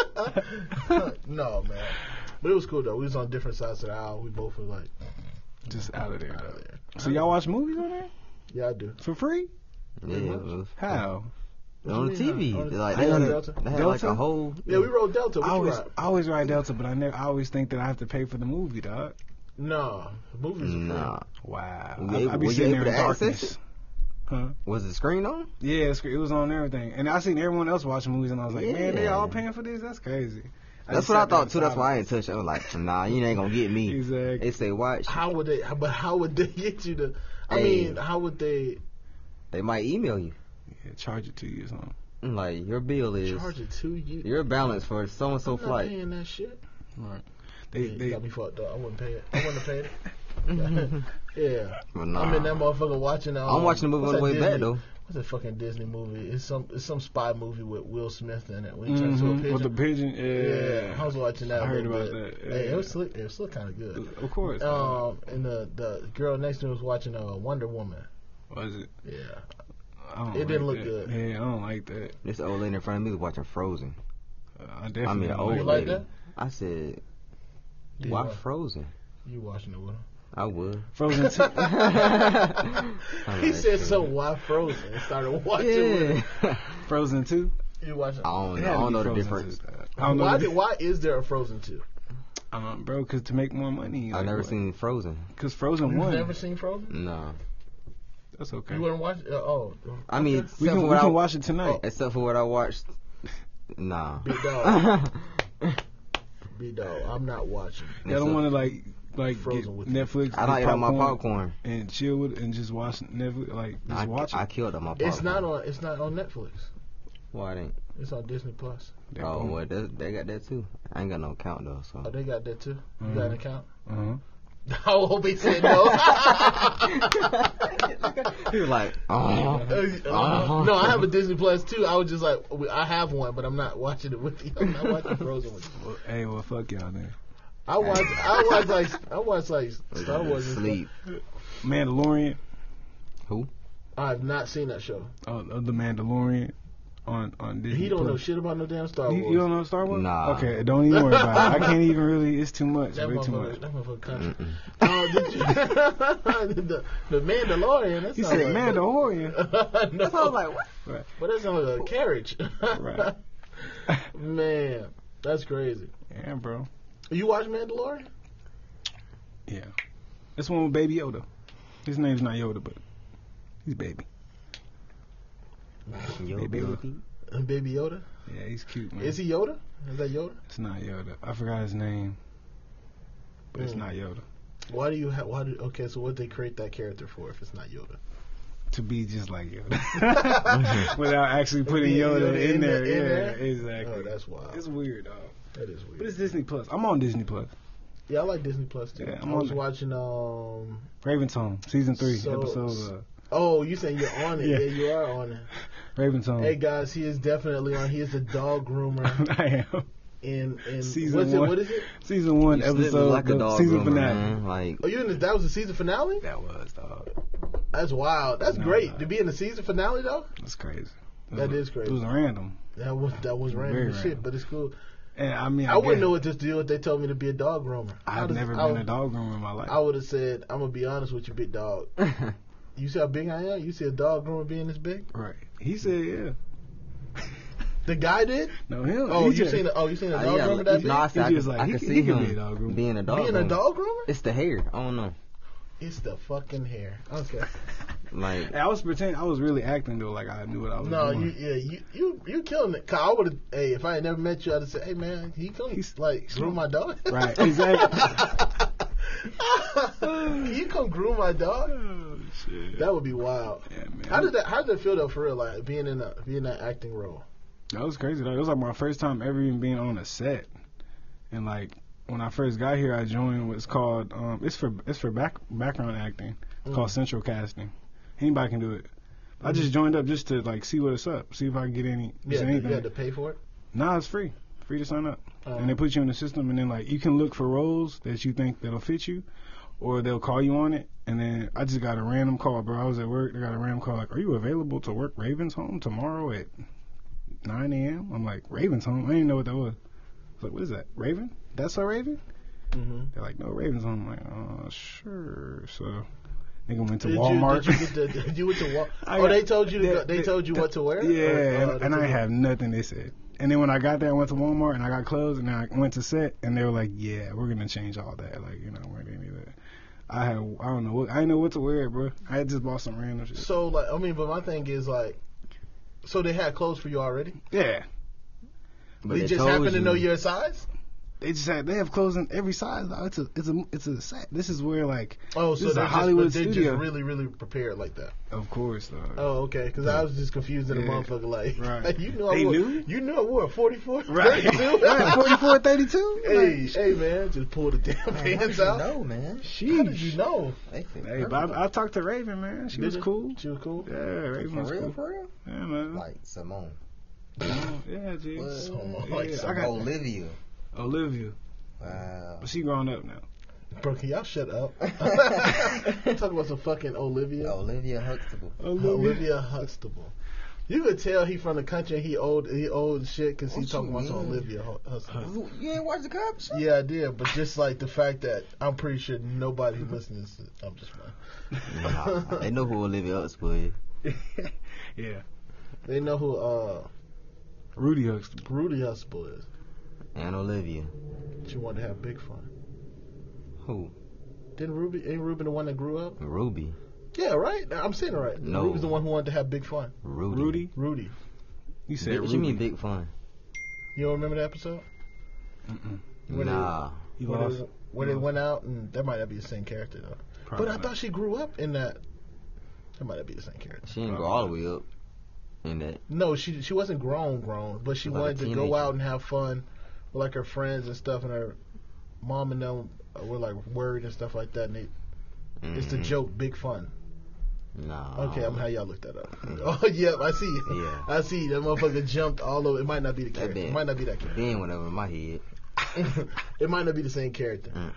B: No man, but it was cool though. We was on different sides of the aisle. We both were like
A: Just out of there,
B: out
A: dog.
B: of there.
A: So y'all watch movies on there
B: Yeah, I do.
A: for free?
C: Yeah, it was
A: How?
C: on the T V.
B: On the-
C: Like
B: I
C: they
B: rode
C: had,
B: Delta.
C: they had like
A: Delta?
C: a whole.
B: Yeah, we rode Delta.
A: I
B: What you
A: always,
B: ride?
A: I always ride Delta, but I never, I always think that I have to pay for the movie, dog.
B: No, the movies. Are
C: Nah.
A: Wow.
C: Were
A: I,
C: you
A: I
C: able-
A: be
C: were you
A: sitting
C: able
A: there in
C: to access
A: darkness.
C: it?
A: Huh?
C: Was the screen on?
A: Yeah, it's, it was on everything, and I seen everyone else watching movies, and I was like, man, they
C: Yeah.
A: all paying for this? That's crazy. I
C: That's
A: just
C: what I
A: sat there
C: thought
A: in
C: too. That's why I
A: silence.
C: ain't touch it. I was like, nah, you ain't gonna get me.
A: Exactly.
C: They say watch.
B: How would they? But how would they get you to? I
C: Hey.
B: mean, how would they
C: They might email you.
A: Yeah, charge it to you or something.
C: Like your bill is
B: charge it to you?
C: your balance for so and so
B: I'm not
C: flight.
B: paying that shit.
A: Right. They,
B: Yeah, you
A: they,
B: got me fucked up. I wouldn't pay it. I wouldn't have paid it. Yeah.
C: But nah.
B: I'm in that motherfucker watching. Um,
C: I'm watching the movie
B: what's
C: on the
B: that
C: way back
B: Disney-
C: though.
B: What's that fucking Disney movie? It's some it's some spy movie with Will Smith in it. When he turns into a
A: Mhm,
B: pigeon.
A: with the pigeon, yeah.
B: Yeah, I was watching that.
A: I
B: a
A: heard
B: little
A: about
B: bit.
A: that,
B: Hey,
A: yeah.
B: it was still, it was still kind of good.
A: Of course.
B: Um, and the the girl next to me was watching uh, Wonder Woman.
A: was it?
B: Yeah.
A: I don't
B: It didn't
A: like
B: look
A: that.
B: good.
A: Yeah, I don't like that.
C: This old lady in front of me was watching Frozen.
A: Uh, I definitely
C: I mean,
A: don't
C: old
B: You
A: like
B: like
C: lady.
B: that?
C: I said,
B: Yeah.
C: why Frozen?
B: You watching it with him?
C: I would.
A: Frozen two.
C: I'm
B: He
C: like,
B: said so. Why Frozen? And started watching it.
C: Yeah.
A: Frozen two.
B: You watching?
C: I don't
A: It
C: know.
A: had
C: I
A: to
C: don't
A: be
C: know the
A: Frozen
C: difference.
A: two, dog. I don't know.
B: Why,
A: the
B: did, why is there a Frozen two?
A: Um, bro, because to make more money.
C: I've never seen Frozen.
A: Because Frozen
B: You've
A: one.
B: never seen Frozen?
C: No.
A: That's okay.
B: You wouldn't watch? Uh, oh,
C: I mean,
B: okay.
C: except
A: We can,
C: for
A: we
C: what
A: can
C: I,
A: watch it tonight.
C: except for what I watched. Nah.
B: Big dog. B dog. I'm not watching.
A: Y'all don't want to like like
B: Frozen
A: get
B: with
A: Netflix.
C: I
A: get
C: like it on my popcorn.
A: and chill with it and just watch Netflix. Like just
C: I,
A: watch
C: I
A: it.
C: killed on my popcorn.
B: It's not on. It's not on Netflix.
C: Why it ain't?
B: It's on Disney Plus.
A: That
C: Oh,
A: boom.
C: well, they, they got that too. I ain't got no account though, so.
B: Oh, they got that too. You
A: Mhm.
B: got an account?
A: Uh-huh.
B: I hope he said no.
C: He was like, oh.
B: Uh, no, I have a Disney Plus too. I was just like, I have one, but I'm not watching it with you. I'm not watching Frozen with you.
A: Well, hey, well, fuck y'all then.
B: I watch, I watch like, I watch like Star Wars. and
C: Sleep.
A: Mandalorian.
C: Who?
B: stuff. I've not seen that show.
A: Uh, the Mandalorian on on Disney.
B: He don't know
A: Plus.
B: shit about no damn Star Wars.
A: You, you don't know Star Wars?
C: Nah.
A: Okay, don't even worry about it. I can't even really. It's too much.
B: That
A: Way too
B: motherfucker,
A: much.
B: that motherfucker country.
C: Mm-mm.
B: Uh, did you, the, the Mandalorian. That
A: He
B: sounds
A: said
B: like,
A: Mandalorian.
B: no,
C: I was like, what?
A: Right.
B: but that sounds like a carriage.
A: Right.
B: Man, that's crazy.
A: Yeah, bro.
B: You watch Mandalorian?
A: Yeah. This one with Baby Yoda. His name's not Yoda, but he's Baby.
C: Yo,
A: Baby
C: baby.
A: Yoda.
B: And Baby Yoda?
A: Yeah, he's cute, man.
B: Is he Yoda? Is that Yoda?
A: It's not Yoda. I forgot his name, but it's
B: Mm.
A: not Yoda.
B: Why do you have? Why do? Okay, so what they create that character for if it's not Yoda?
A: To be just like Yoda, without actually putting
B: Being
A: Yoda,
B: Yoda
A: in,
B: in
A: there.
B: the- in
A: yeah,
B: there?
A: exactly.
B: Oh, that's wild.
A: It's weird, dog.
B: That is weird.
A: But it's Disney Plus. I'm on Disney Plus.
B: Yeah, I like Disney Plus too.
A: Yeah,
B: I
A: I'm
B: was
A: on it.
B: watching. Um.
A: Raven's Home, season three,
B: So-
A: episode. Uh,
B: Oh, you saying you're on it?
A: Yeah.
B: Yeah, you are on it.
A: Raven's Home.
B: Hey guys, he is definitely on. He is the dog groomer
A: I am.
B: in in
A: Season
B: what's it?
A: one.
B: What is it?
A: Season one,
C: You slipped me
A: episode,
C: like a
A: the
C: dog
A: season
C: groomer,
A: finale.
C: man. Like,
B: Oh, you in the, that was the season finale?
A: That was, dog.
B: That's wild. That's
A: No,
B: great
A: no.
B: to be in the season finale though.
A: That's crazy. It
B: That
A: was-
B: is crazy.
A: It was random.
B: That was that was random
A: Very
B: as shit,
A: random.
B: but it's cool.
A: And I mean, I,
B: I, wouldn't
A: guess-
B: know what to do if they told me to be a dog groomer. I
A: I've
B: would've-
A: never
B: I
A: been
B: would-
A: a dog groomer in my life.
B: I would have said, "I'm gonna be honest with you, big dog. You see how big I am? You see a dog groomer being this big?
A: Right. He said, yeah.
B: The guy did?
A: No, him.
B: Oh,
A: he
B: you
A: just,
B: seen? A, oh, you seen a
C: Uh,
B: dog
C: yeah,
B: groomer that big?
C: no, I, see, I,
A: He just
C: can,
A: like,
C: I
A: he
C: can
A: can-
C: see
A: he can
C: him
A: be a dog groomer.
C: being a dog.
B: Being a
C: groomer.
B: dog groomer?
C: It's the hair. I don't know.
B: It's the fucking hair. Okay.
C: Like,
A: I was pretending, I was really acting though, like I knew what I was
B: No,
A: doing.
B: you yeah you you you killing it. 'Cause I would have. Hey, if I had never met you, I'd have said, "Hey man, he come
A: He's-
B: like groom my dog."
A: Right, exactly.
B: Can you come groom my dog?
A: Oh, shit.
B: That would be wild.
A: Yeah, man.
B: How did that? How did that feel though? For real, like being in a being in that acting role.
A: That was crazy though. It was like my first time ever even being on a set. And like when I first got here, I joined what's called um, it's for it's for back background acting. It's
B: Mm.
A: called Central Casting. Anybody can do it. I just joined up just to like see what's up, see if I can get any
B: Yeah,
A: just
B: you
A: anything.
B: had to pay for it.
A: Nah, it's free, free to sign up.
B: Uh,
A: And they put you in the system, and then like you can look for roles that you think that'll fit you, or they'll call you on it. And then I just got a random call, bro. I was at work. They got a random call like, "Are you available to work Ravens Home tomorrow at nine a.m.?" I'm like, "Ravens Home? I didn't know what that was." I was like, "What is that? Raven? That's a Raven?"
B: mm-hmm.
A: They're like, "No, Ravens Home." I'm like, "Oh, sure." So nigga went to
B: Did
A: Walmart.
B: you, did you get the, did you went to Walmart?
A: I
B: Oh,
A: got-
B: they told you to
A: they-
B: go, they
A: they-
B: told you what to wear.
A: Yeah,
B: Or-
A: and,
B: oh,
A: and
B: they
A: I
B: told you-
A: have nothing they said. And then when I got there, I went to Walmart and I got clothes, and then I went to set, and they were like, "Yeah, we're gonna change all that. Like, you know, we're gonna do that." I had, I don't know, what, I didn't know what to wear, bro. I had just bought some random shit.
B: So like, I mean, but my thing is like, so they had clothes for you already.
A: Yeah,
C: but
B: they
C: they
B: just
C: told
B: happen to
C: you.
B: know your size.
A: they just had, they have clothes in every size. Though. It's a, it's a, it's a set. This is where like,
B: Oh,
A: This
B: so
A: is a
B: they're just,
A: Hollywood
B: but they're
A: studio.
B: just really, really prepared like that.
A: of course, though.
B: Oh, okay. Because I was just confused in a
A: Yeah.
B: motherfucker. Like,
A: Right.
B: you know, I
A: They
B: wore,
A: knew?
B: you knew I wore a forty-four,
A: Right,
B: thirty-two.
A: right, forty-four, thirty-two.
B: Hey, hey, man, just pull the damn pants out.
C: No, man.
A: Sheesh.
B: How did you know?
C: They fit
A: Hey, but I, I talked to Raven, man. She
B: Did
A: was
B: you?
A: cool.
B: She was cool.
A: Yeah, Raven
C: for
A: was
C: real,
A: cool.
C: for real.
A: Yeah, man.
C: Like Simone,
A: Yeah, G.
C: What?
B: So,
A: Yeah,
B: like,
A: I
B: so-
A: got
C: Olivia.
A: Olivia,
C: Wow.
A: but she grown up now.
B: Bro, can y'all shut up? Talk about some fucking Olivia.
C: Olivia Huxtable.
B: Olivia Huxtable. You could tell he from the country and he old he old as shit because he's
C: What
B: talking
C: you
B: about some
C: mean?
B: Olivia Hu- Huxtable.
C: You ain't watch the cops?
B: Yeah, I did, but just like the fact that I'm pretty sure nobody who listens to I'm just fine.
C: Nah, they know who Olivia Huxtable is.
A: Yeah,
B: They know who uh
A: Rudy Huxtable.
B: Rudy Huxtable is.
C: And Olivia.
B: She wanted to have big fun.
C: Who?
B: Didn't Ruby ain't Ruby the one that grew up?
C: Ruby.
B: Yeah, right? I'm saying it right.
C: No.
B: Ruby's the one who wanted to have big fun.
C: Rudy.
A: Rudy,
B: Rudy.
A: you said
C: What
A: Rudy.
C: you mean big fun?
B: You don't remember the episode?
A: Mm-mm.
B: Where they-
C: Nah.
A: You
B: Where,
A: lost.
B: they, where they went out and that might not be the same character though.
A: Probably
B: But I
A: not.
B: thought she grew up in that. That might not be the same character.
C: She didn't go all the way up in that.
B: No, she she wasn't grown, grown, but she
C: Like a
B: wanted to go
C: teenager.
B: out and have fun with like her friends and stuff, and her mom and them were like worried and stuff like that. And they, it's the
C: Mhm.
B: joke, big fun.
C: Nah.
B: Okay, I'm gonna have y'all look that up.
C: Yeah.
B: Oh yeah, I see.
C: Yeah.
B: I see. That motherfucker jumped all over. It might not be the
C: That
B: character. It
C: been-
B: might not be that character.
C: Then went over my head.
B: It might not be the same character.
C: Mm.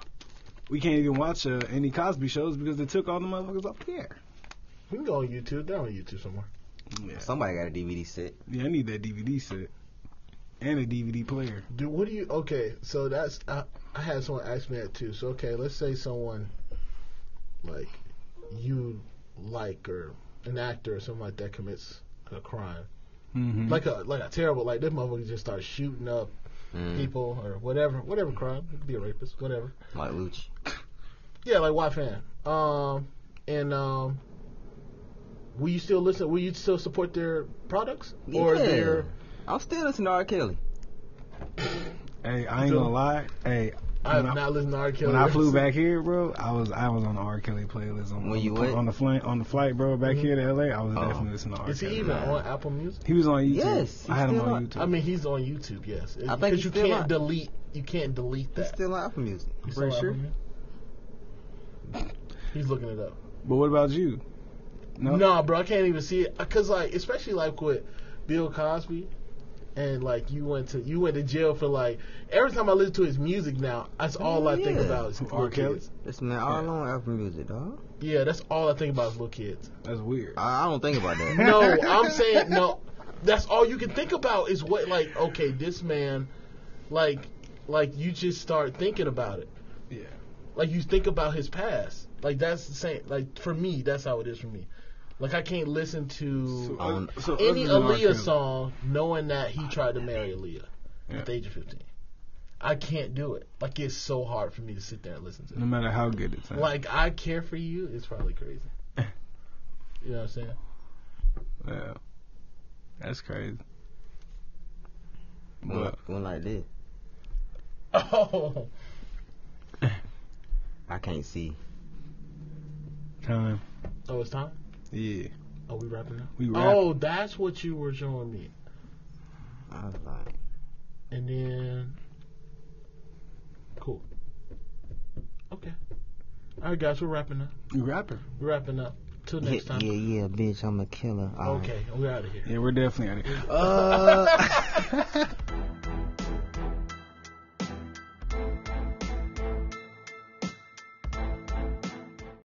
A: We can't even watch uh, any Cosby shows because they took all the motherfuckers off the air.
B: We can go on YouTube. They're on YouTube somewhere.
A: Yeah,
C: Somebody got a D V D set.
A: yeah, I need that D V D set and a D V D player.
B: Dude, what do you? Okay, so that's I, I had someone ask me that too. So okay, let's say someone like you like or an actor or something like that commits a crime,
A: Mm-hmm.
B: like a like a terrible like this motherfucker just starts shooting up
C: Mm.
B: people or whatever, whatever crime. It could be a rapist, whatever.
C: Like Lucci.
B: Yeah, like Y fan. Um, and um, will you still listen? Will you still support their products or
C: Yeah.
B: their?
C: I'm still listening to R. Kelly.
A: Hey, I ain't gonna lie. Hey,
B: I have
A: when I-
B: not listened to R. Kelly.
A: when I
B: ever
A: flew
B: since.
A: back here, bro, I was I was on the R. Kelly playlist on,
C: When
A: on,
C: you
A: the,
C: what?
A: on the flight on the flight, bro. Back
B: Mhm.
A: here to L A, I was
C: Oh.
A: definitely listening to R.
B: Is he
A: Kelly.
B: even
C: Nah.
B: on Apple Music?
A: He was on YouTube.
C: Yes,
A: I had
C: he's
A: him
C: still
A: on
C: on-
A: YouTube.
B: I mean, he's on YouTube. Yes,
C: I think
B: because
C: he's
B: you
C: still
B: can't
C: on.
B: delete. You can't delete
C: He's
B: that.
C: still on Apple Music. I'm
B: He's
C: pretty
B: still on
C: sure.
B: Apple Music? He's looking it up.
A: But what about you? No.
B: No, bro, I can't even see it because, like, especially like with Bill Cosby, and like you went to you went to jail for like every time I listen to his music now, that's all I think
C: Yeah.
B: about is
A: R.
B: little
A: Kelly?
B: kids.
C: This man all on Apple Music, dog.
B: Yeah, that's all I think about is little kids.
A: That's weird.
C: I, I don't think about that.
B: No, I'm saying no. That's all you can think about is what like okay, this man, like, like you just start thinking about it.
A: Yeah.
B: Like you think about his past. Like that's the same. Like for me, that's how it is for me. Like I can't listen to
A: So,
C: On-
A: uh, so
B: any
A: other than R.
B: Aaliyah
A: Kelly-
B: song the that he tried to marry Aaliyah
A: Yeah.
B: at the age of fifteen. I can't do it. Like it's so hard for me to sit there and listen to.
A: No matter how good it sounds.
B: Like I Care for You is probably crazy. You know what I'm saying?
A: Yeah. That's crazy.
C: One,
A: But
C: one like this.
B: Oh,
C: I can't see.
A: time.
B: oh, it's time.
A: Yeah.
B: Oh, we wrapping up.
A: We wrap.
B: Oh, that's what you were showing me.
C: I was like,
B: And then, cool. Okay. All right, guys, we're wrapping up.
A: We rapping.
B: We're wrapping up. Till next
C: yeah,
B: time.
C: yeah, yeah, bitch, I'm a killer. All right.
B: Okay, we're out of here.
A: Yeah, we're definitely out of here. Uh,